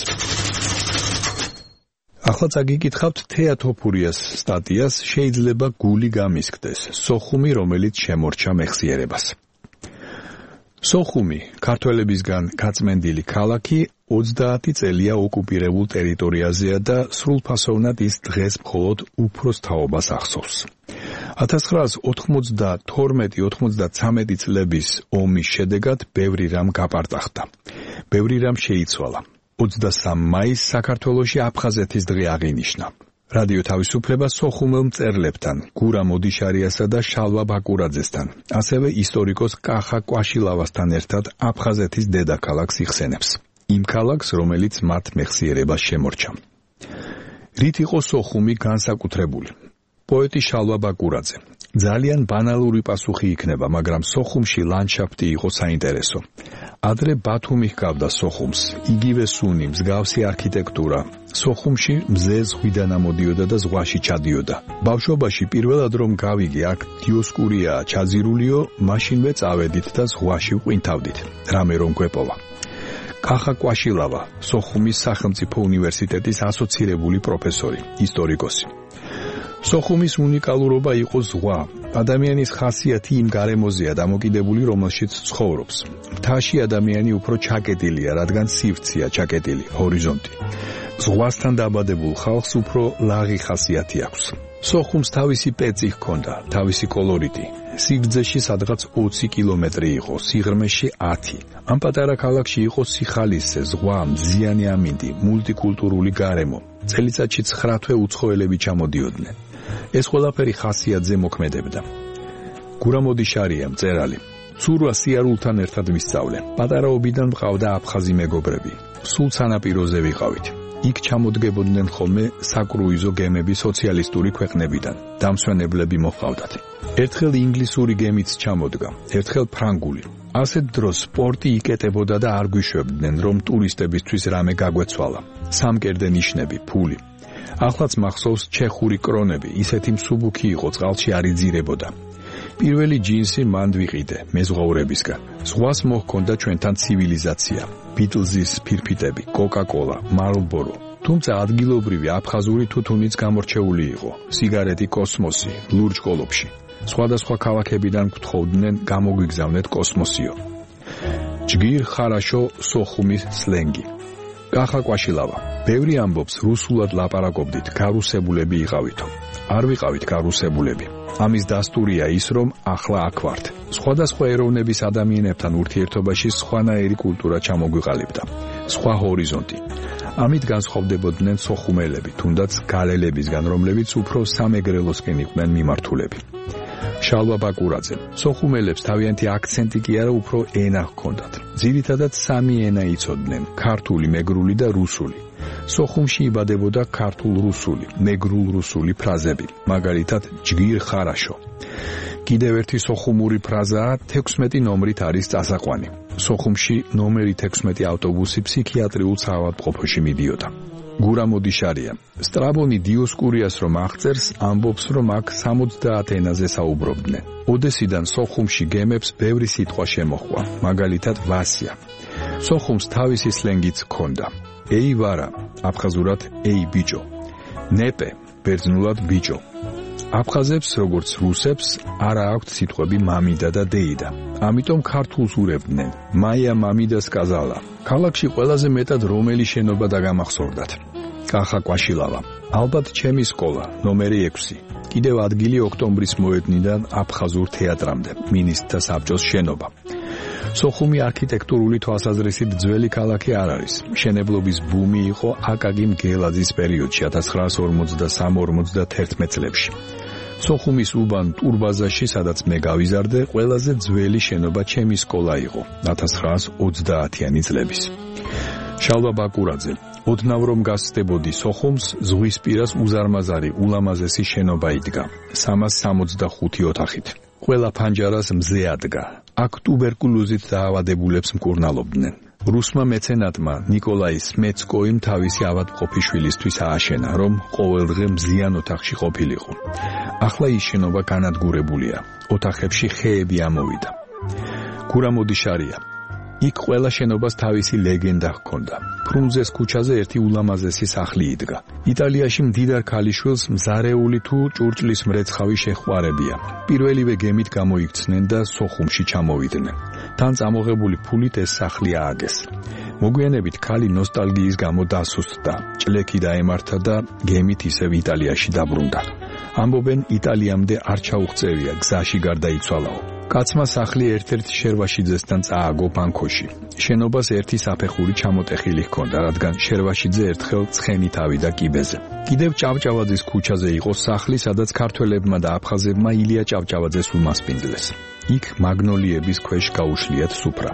ახლა წაგიკითხავთ თეატოფურიას სტატიას შეიძლება გული გამისკდეს, სოხუმი, რომელიც შემორჩა მეხსიერებას. სოხუმი, ქართველებისგან გაწმენდილი ქალაქი, ოცდაათი წელია ოკუპირებულ ტერიტორიაზეა და სრულფასოვნად ის დღეს მხოლოდ უფროს თაობას ახსოვს. ათას ცხრაას ოთხმოცდათორმეტი ოთხმოცდაცამეტი წლების ომის შედეგად ბევრი რამ გაპარტახდა. ბევრი რამ შეიცვალა. ოცდასამ მაისს საქართველოში აფხაზეთის დღე აღინიშნა. რადიო თავისუფლება სოხუმელ მწერლებთან, გურა მოდიშარიასა და შალვა ბაკურაძესთან, ასევე ისტორიკოს კახა კვაშილავასთან ერთად აფხაზეთის დედაქალაქს იხსენებს. იმ ქალაქს, რომელიც მათ მეხსიერებას შემორჩა. რით იყო სოხუმი განსაკუთრებული? პოეტი შალვა ბაკურაძე. ძალიან ბანალური პასუხი იქნება, მაგრამ სოხუმში ლანდშაფტი იყო საინტერესო. ადრე ბათუმი ჰგავდა სოხუმს, იგივე სუნი, მსგავსი არქიტექტურა. სოხუმში მზე ზღვიდან ამოდიოდა და ზღვაში ჩადიოდა. ბავშვობაში პირველად რომ გავიგე, აქ დიოსკურიაა ჩაძირულიო, მაშინვე წავედით და ზღვაში ვყვინთავდით. რამე რომ გვეპოვა. კახა კვაშილავა, სოხუმის სახელმწიფო უნივერსიტეტის ასოცირებული პროფესორი, ისტორიკოსი. სოხუმის უნიკალურობა იყო ზღვა. ადამიანის ხასიათი იმ გარემოზეა დამოკიდებული, რომელშიც ცხოვრობს. მთაში ადამიანი უფრო ჩაკეტილია, რადგან სივრცეა ჩაკეტილი, ჰორიზონტი. ზღვასთან დაბადებულ ხალხს უფრო ლაღი ხასიათი აქვს. სოხუმს თავისი პეწი ჰქონდა, თავისი კოლორიტი. სიგრძეში სადღაც ოცი კილომეტრი იყო, სიღრმეში ათი. ამ პატარა ქალაქში იყო სიხალისე, ზღვა, მზიანი ამინდი, მულტიკულტურული გარემო. წელიწადში ცხრა თვე უცხოელები ჩამოდიოდნენ. ეს ყველაფერი ხასიათზე მოქმედებდა. გურამოდიშარია მწერალი. ცურვა სიარულთან ერთად ვისწავლე. პატარაობიდან მყავდა აფხაზი მეგობრები. სულ სანაპიროზე ვიყავით. იქ ჩამოდგებოდნენ ხოლმე საკრუიზო გემები სოციალისტური ქვეყნებიდან. დამსვენებლები მოჰყავდათ. ერთხელ ინგლისური გემიც ჩამოდგა, ერთხელ ფრანგული. ასეთ დროს სპორტი იკეტებოდა და არ გვიშვებდნენ, რომ ტურისტებისთვის რამე გაგვეცვალა. სამკერდე ნიშნები, ფული. ახლაც მახსოვს ჩეხური კრონები, ისეთი მსუბუქი იყო, წყალში არ იძირებოდა. პირველი ჯინსი მანდ ვიყიდე მეზღვაურებისგან. ზღვას მოჰქონდა ჩვენთან ცივილიზაცია. ბიტლზის ფირფიტები, კოკა-კოლა, მარლბორო. თუმცა ადგილობრივი აფხაზური თუთუნიც გამორჩეული იყო. სიგარეტი კოსმოსი, ლურჯ კოლოფში. სხვადასხვა ქალაქებიდან გთხოვდნენ გამოგვიგზავნეთ კოსმოსიო. ჯგირ ხარაშო სოხუმის სლენგი. კახა კვაშილავა. ბევრი ამბობს რუსულად ლაპარაკობდით, გარუსებულები იყავითო. არ ვიყავით გარუსებულები. ამის დასტურია ის, რომ ახლა აქ ვართ. სხვადასხვა ეროვნების ადამიანებთან ურთიერთობაში სხვანაირი კულტურა ჩამოგვიყალიბდა. სხვა ჰორიზონტი. ამით განსხვავდებოდნენ სოხუმელები, თუნდაც გალელებისგან, რომლებიც უფრო სამეგრელოსკენ იყვნენ მიმართულები. შალვა ბაკურაძე. სოხუმელებს თავიანთი აქცენტი კი არა, უფრო ენა ჰქონდათ. ძირითადად სამი ენა იცოდნენ: ქართული, მეგრული და რუსული. სოხუმში იბადებოდა ქართულ-რუსული, მეგრულ-რუსული ფრაზები, მაგალითად ჯგირ ხარაშო. კიდევ ერთი სოხუმური ფრაზაა თექვსმეტი ნომრით არის წასაყვანი. სოხუმში ნომერი თექვსმეტი ავტობუსი ფსიქიატრიულ საავადმყოფოში მიდიოდა. გურამოდიშარია. სტრაბონი დიოსკურიას რომ აღწერს, ამბობს, რომ აქ სამოცდაათ ენაზე საუბრობდნენ. ოდესიდან სოხუმში გემებს ბევრი სიტყვა შემოჰყვა, მაგალითად ვასია. სოხუმს თავისი სლენგიც ჰქონდა. ეი ვარა, აფხაზურად ეი ბიჭო. ნეპე, ბერძნულად ბიჭო. აფხაზებს, როგორც რუსებს, არა აქვთ სიტყვები მამიდა და დეიდა. ამიტომ ქართულს ურევდნენ. მაია მამიდა სკაზალა. ქალაქში ყველაზე მეტად რომელი შენობა დაგამახსოვრდათ? კახა კვაშილავა. ალბათ ჩემი სკოლა, ნომერი ექვსი. კიდევ ადგილი ოქტომბრის მოედნიდან აფხაზურ თეატრამდე, მინისტრთა საბჭოს შენობა. სოხუმი არქიტექტურული თვალსაზრისით ძველი ქალაქი არ არის. მშენებლობის ბუმი იყო აკაკი მგელაძის პერიოდში ათას ცხრაასი ორმოცდასამ ორმოცდაათი წლებში. სოხუმის უბან ტურბაზაში, სადაც მე გავიზარდე, ყველაზე ძველი შენობა ჩემი სკოლა იყო, ათას ცხრაასი ოცდაათიანი წლების. შალვა ბაკურაძე. ოდნავ რომ გასწდებოდი სოხუმს, ზღვის პირას უზარმაზარი ულამაზესი შენობა იდგა, სამას სამოცდახუთი ოთახით. ყველა ფანჯარას მზე ადგა. აქ ტუბერკულოზით დაავადებულებს მკურნალობდნენ. რუსმა მეცენატმა ნიკოლაი სმეცკოიმ თავისი ავადმყოფიშვილისთვის ააშენა, რომ ყოველდღე მზიან ოთახში ყოფილიყო. ახლა ის შენობა განადგურებულია. ოთახებში ხეები ამოვიდა. გურამოდიშარია. იქ ყველა შენობას თავისი ლეგენდა ჰქონდა. ფრუნზეს ქუჩაზე ერთი ულამაზესი სახლი იდგა. იტალიაში მდიდარ ქალიშვილს მზარეული თუ ჭურჭლის მრეცხავი შეჰყარებია. პირველივე გემით გამოიქცნენ და სოხუმში ჩამოვიდნენ. თან წამოღებული ფულით ეს სახლი ააგეს. მოგვიანებით ქალი ნოსტალგიის გამო დასუსტდა. ჭლექი დაემართა და გემით ისევ იტალიაში დაბრუნდა. ამბობენ, იტალიამდე არ ჩაუღწევია, გზაში გარდაიცვალაო. კაცმა სახლი ერთ-ერთ შერვაშიძესთან წააგო ბანკოში. შენობას ერთი საფეხური ჩამოტეხილი ჰქონდა, რადგან შერვაშიძე ერთხელ ცხენით ავიდა კიბეზე. კიდევ ჭავჭავაძის ქუჩაზე იყო სახლი, სადაც ქართველებმა და აფხაზებმა ილია ჭავჭავაძეს უმასპინძლეს. იქ მაგნოლიების ქვეშ გაუშლიათ სუფრა.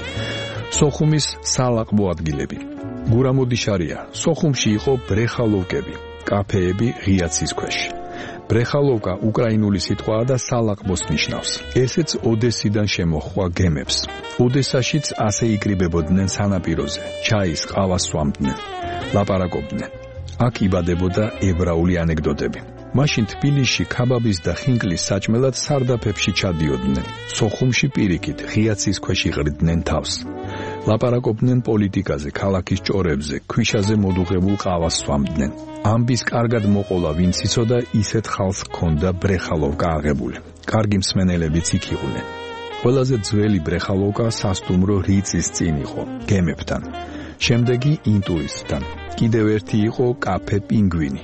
სოხუმის სალაყბო ადგილები. გურამოდიშარია. სოხუმში იყო ბრეხალოვკები, კაფეები ღიაცის ქვეშ. ბრეხალოვკა უკრაინული სიტყვაა და სალაყბოს ნიშნავს. ესეც ოდესიდან შემოჰყვა გემებს. ოდესაშიც ასე იკრიბებოდნენ სანაპიროზე, ჩაის ყავას სვამდნენ, ლაპარაკობდნენ. აქ იბადებოდა ებრაული ანეკდოტები. მაშინ თბილისში ქაბაბის და ხინკლის საჭმელად სარდაფებში ჩადიოდნენ. სოხუმში პირიქით ღიაცის ქვეშ იყრიდნენ თავს. ლაპარაკობდნენ პოლიტიკაზე, ქალაქის ჭორებზე, ქვიშაზე მოდუღებულ ყავას სვამდნენ. ამბის კარგად მოყოლა ვინც იცოდა, ისეთ ხალხს ჰქონდა ბრეხალოვკა აღებული. კარგი მსმენელებიც იქ იყვნენ. ყველაზე ძველი ბრეხალოვკა სასტუმრო რიწის წინ იყო, გემებთან. შემდეგი ინტუისტთან. კიდევ ერთი იყო კაფე პინგვინი.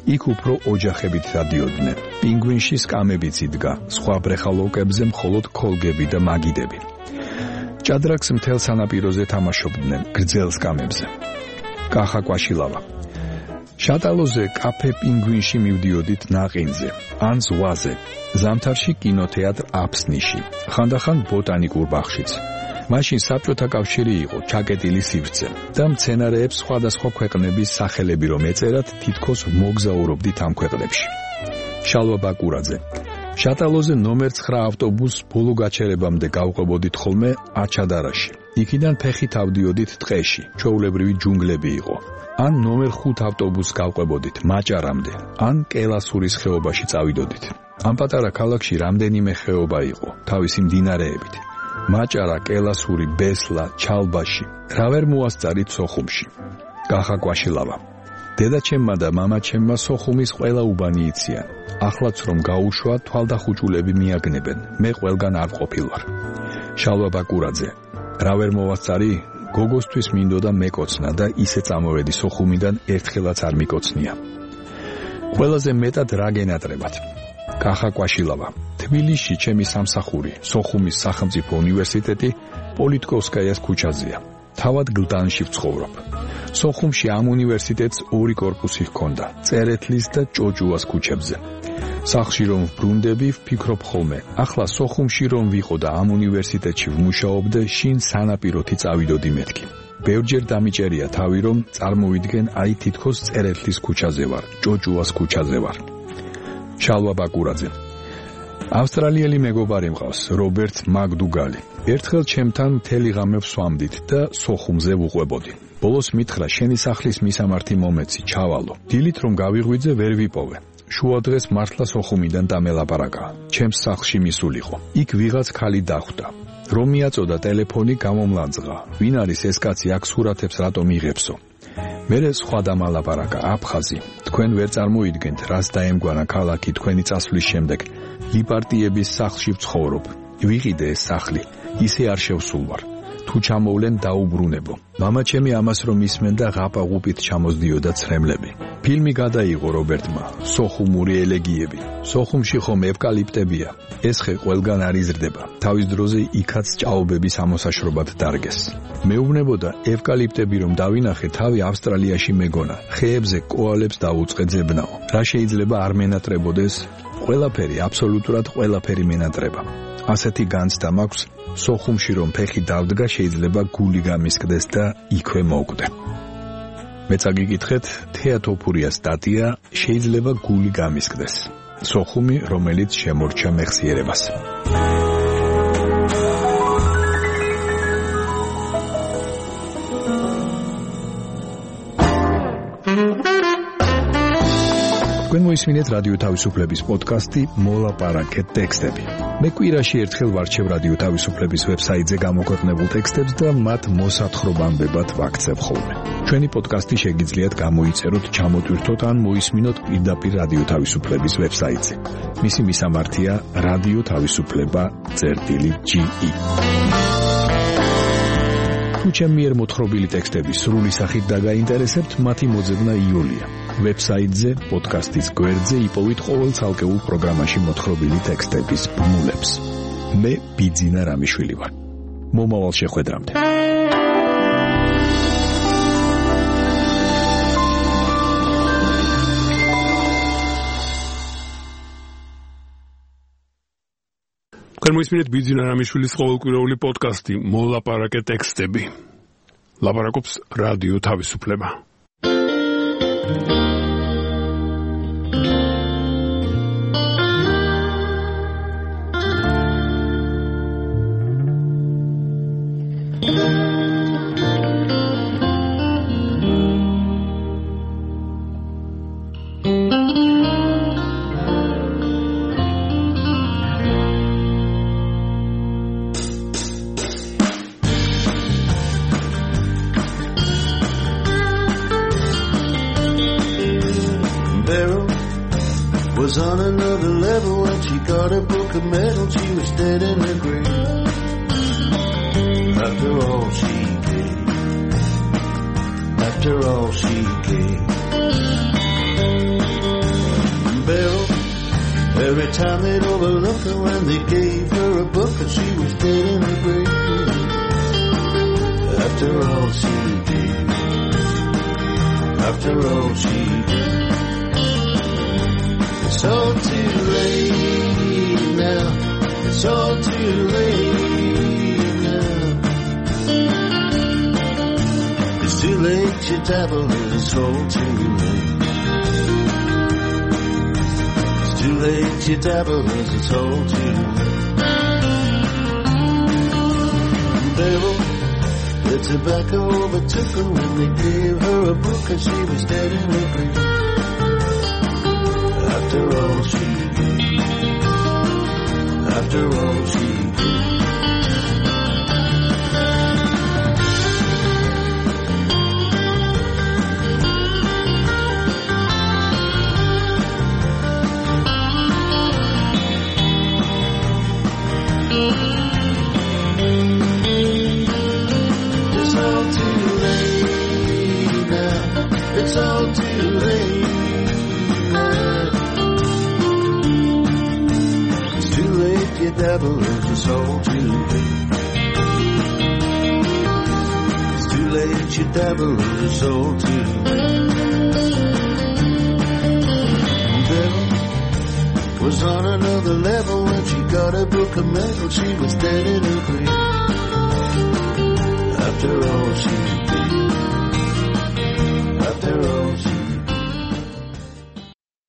იქ უფრო ოჯახებით დადიოდნენ. პინგვინში სკამებიც იდგა, სხვა ბრეხალოკებზე მხოლოდ ქოლგები და მაგიდები. ჭადრაკს მთელ სანაპიროზე თამაშობდნენ გრძელ სკამებზე. კახა კვაშილავა. შატალოზე კაფე პინგვინში მივდიოდით ნაყინზე, ან ზღვაზე, ზამთარში კინოთეატრ აფსნიში, ხანდახან ბოტანიკურ ბაღშიც. მაშინ საბჭოთა კავშირი იყო ჩაკეტილი სივრცე და მცენარეებს სხვადასხვა ქვეყნების სახელები რომ ეწერათ, თითქოს მოგზაურობდით ამ ქვეყნებში. შალვა ბაკურაძე. შატალოზე ნომერ ცხრა ავტობუსს ბოლო გაჩერებამდე გავყვებოდით ხოლმე აჩადარაში. იქიდან ფეხით ავდიოდით ტყეში, ჩვეულებრივი ჯუნგლები იყო. ან ნომერ ხუთ ავტობუსს გავყვებოდით მაჭარამდე, ან კელასურის ხეობაში წავიდოდით. ამ პატარა ქალაქში რამდენიმე ხეობა იყო, თავისი მდინარეებით. მაჭარა, კელასური, ბესლა, ჩალბაში, რა ვერ მოასწარით სოხუმში. კახა კვაშილავა. დედაჩემმა და მამაჩემმა სოხუმის ყველა უბანი იციან. ახლაც რომ გაუშვა, თვალდახუჭულები მიაგნებენ. მე ყველგან არ ყოფილვარ. შალვა ბაკურაძე. რა ვერ მოვასწარი? გოგოსთვის მინდოდა მეკოცნა და ისე წამოვედი სოხუმიდან ერთხელაც არ მიკოცნია. ყველაზე მეტად რა გენატრებათ? კახა კვაშილავა. თბილისში ჩემი სამსახური, სოხუმის სახელმწიფო უნივერსიტეტი პოლიტკოვსკაიას ქუჩაზეა. თავად გლდანში ვცხოვრობ. სოხუმში ამ უნივერსიტეტს ორი კორპუსი ჰქონდა, წერეთლის და ჭოჭუას ქუჩებზე. სახლში რომ ვბრუნდები, ვფიქრობ ხოლმე, ახლა სოხუმში რომ ვიყო და ამ უნივერსიტეტში ვმუშაობდე, შინ სანაპიროთი წავიდოდი მეთქი. ბევრჯერ დამიჭერია თავი რომ წარმოვიდგენ, აი თითქოს წერეთლის ქუჩაზე ვარ, ჭოჭუას ქუჩაზე ვარ. შალვა ბაკურაძე. ავსტრალიელი მეგობარი მყავს, რობერტ მაგდუგალი. ერთხელ ჩემთან მთელი ღამე ვსვამდით და სოხუმზე ვუყვებოდი. ბოლოს მითხრა, შენი სახლის მისამართი მომეცი, ჩავალო. დილით რომ გავიღვიძე, ვერ ვიპოვე. შუა დღეს მართლა სოხუმიდან დამელაპარაკა. ჩემს სახლში მისულიყო. იქ ვიღაც ქალი დახვდა. რომ მიაწოდა ტელეფონი, გამომლანძღა. ვინ არის ეს კაცი, აქ სურათებს რატომ იღებსო? მერე სხვა დამალაპარაკა, აფხაზი. თქვენ ვერ წარმოიდგენთ, რას დაემგვანა ქალაქი თქვენი წასვლის შემდეგ. ლიპარტიების სახლში ვცხოვრობ. ვიყიდე ეს სახლი, ისე არ შევსულვარ. თუ ჩამოვლენ დაუბრუნებო. მამაჩემი ამას რომ ისმენდა, ღაპაღუპით ჩამოსდიოდა ცრემლები. ფილმი გადაიღო რობერტმა, სოხუმური ელეგიები. სოხუმში ხომ ევკალიპტებია. ეს ხე ყველგან არ იზრდება. თავის დროზე იქაც ჭაობების ამოსაშრობად დარგეს. მეუბნებოდა, ევკალიპტები რომ დავინახე, თავი ავსტრალიაში მეგონა. ხეებზე კოალებს დაუწყე ძებნაო. რა შეიძლება არ მენატრებოდეს? ყველაფერი, აბსოლუტურად ყველაფერი მენატრება. ასეთი განცდა მაქვს, სოხუმში რომ ფეხი დავდგა, შეიძლება გული გამისკდეს და იქვე მოვკვდე. მე წაგიკითხეთ, თეატოფურიას სტატია, შეიძლება გული გამისკდეს. სოხუმი, რომელიც შემორჩა მეხსიერებას. თქვენ მოისმინეთ რადიო თავისუფლების პოდკასტი მოლაპარაკეთ ტექსტები. მე კვირაში ერთხელ ვარჩევ რადიო თავისუფლების ვებსაიტზე გამოქვეყნებულ ტექსტებს და მათ მოსათხრობამდებად ვაქცევ ხოლმე. ჩვენი პოდკასტი შეგიძლიათ გამოიწეროთ, ჩამოტვირთოთ ან მოისმინოთ პირდაპირ რადიო თავისუფლების ვებსაიტზე. მისი მისამართია რადიო თავისუფლება წერტილი ჯი ი. თუ ჩემი მიერ მოთხრობილი ტექსტები სრული სახით დაგაინტერესებთ, მათი მოძებნა იოლია. ვებსაიტზე, პოდკასტის გვერდზე იპოვით ყოველ ცალკეულ პროგრამაში მოთხრობილი ტექსტების ბმულებს. მე ბიძინა რამიშვილი ვარ. მომავალ შეხვედრამდე. თქვენ მოისმინეთ ბიძინა რამიშვილის ყოველკვირეული პოდკასტი მოლაპარაკეთ ტექსტები. ლაპარაკობს რადიო თავისუფლება. On another level when she got a book of medal, she was dead in her grave. After all she gave, after all she gave. time they'd overlook her when they gave her a book and she was dead in her grave. After all she did, after all she did, it's all too late now, it's all too late now. It's too late to dabble, it's all too late. It's too late to dabble, it's all too late. Devil, the tobacco overtook her when they gave her a book and she was dead in her grave. After all she did, after all she did. It's all too late now, it's all too late now. It's too late, you dabblers, it's all too late. It's too late, you dabblers, it's all too late. Devil was on another level when she got a book of metal, she was dead in her grave. After all she did, after all she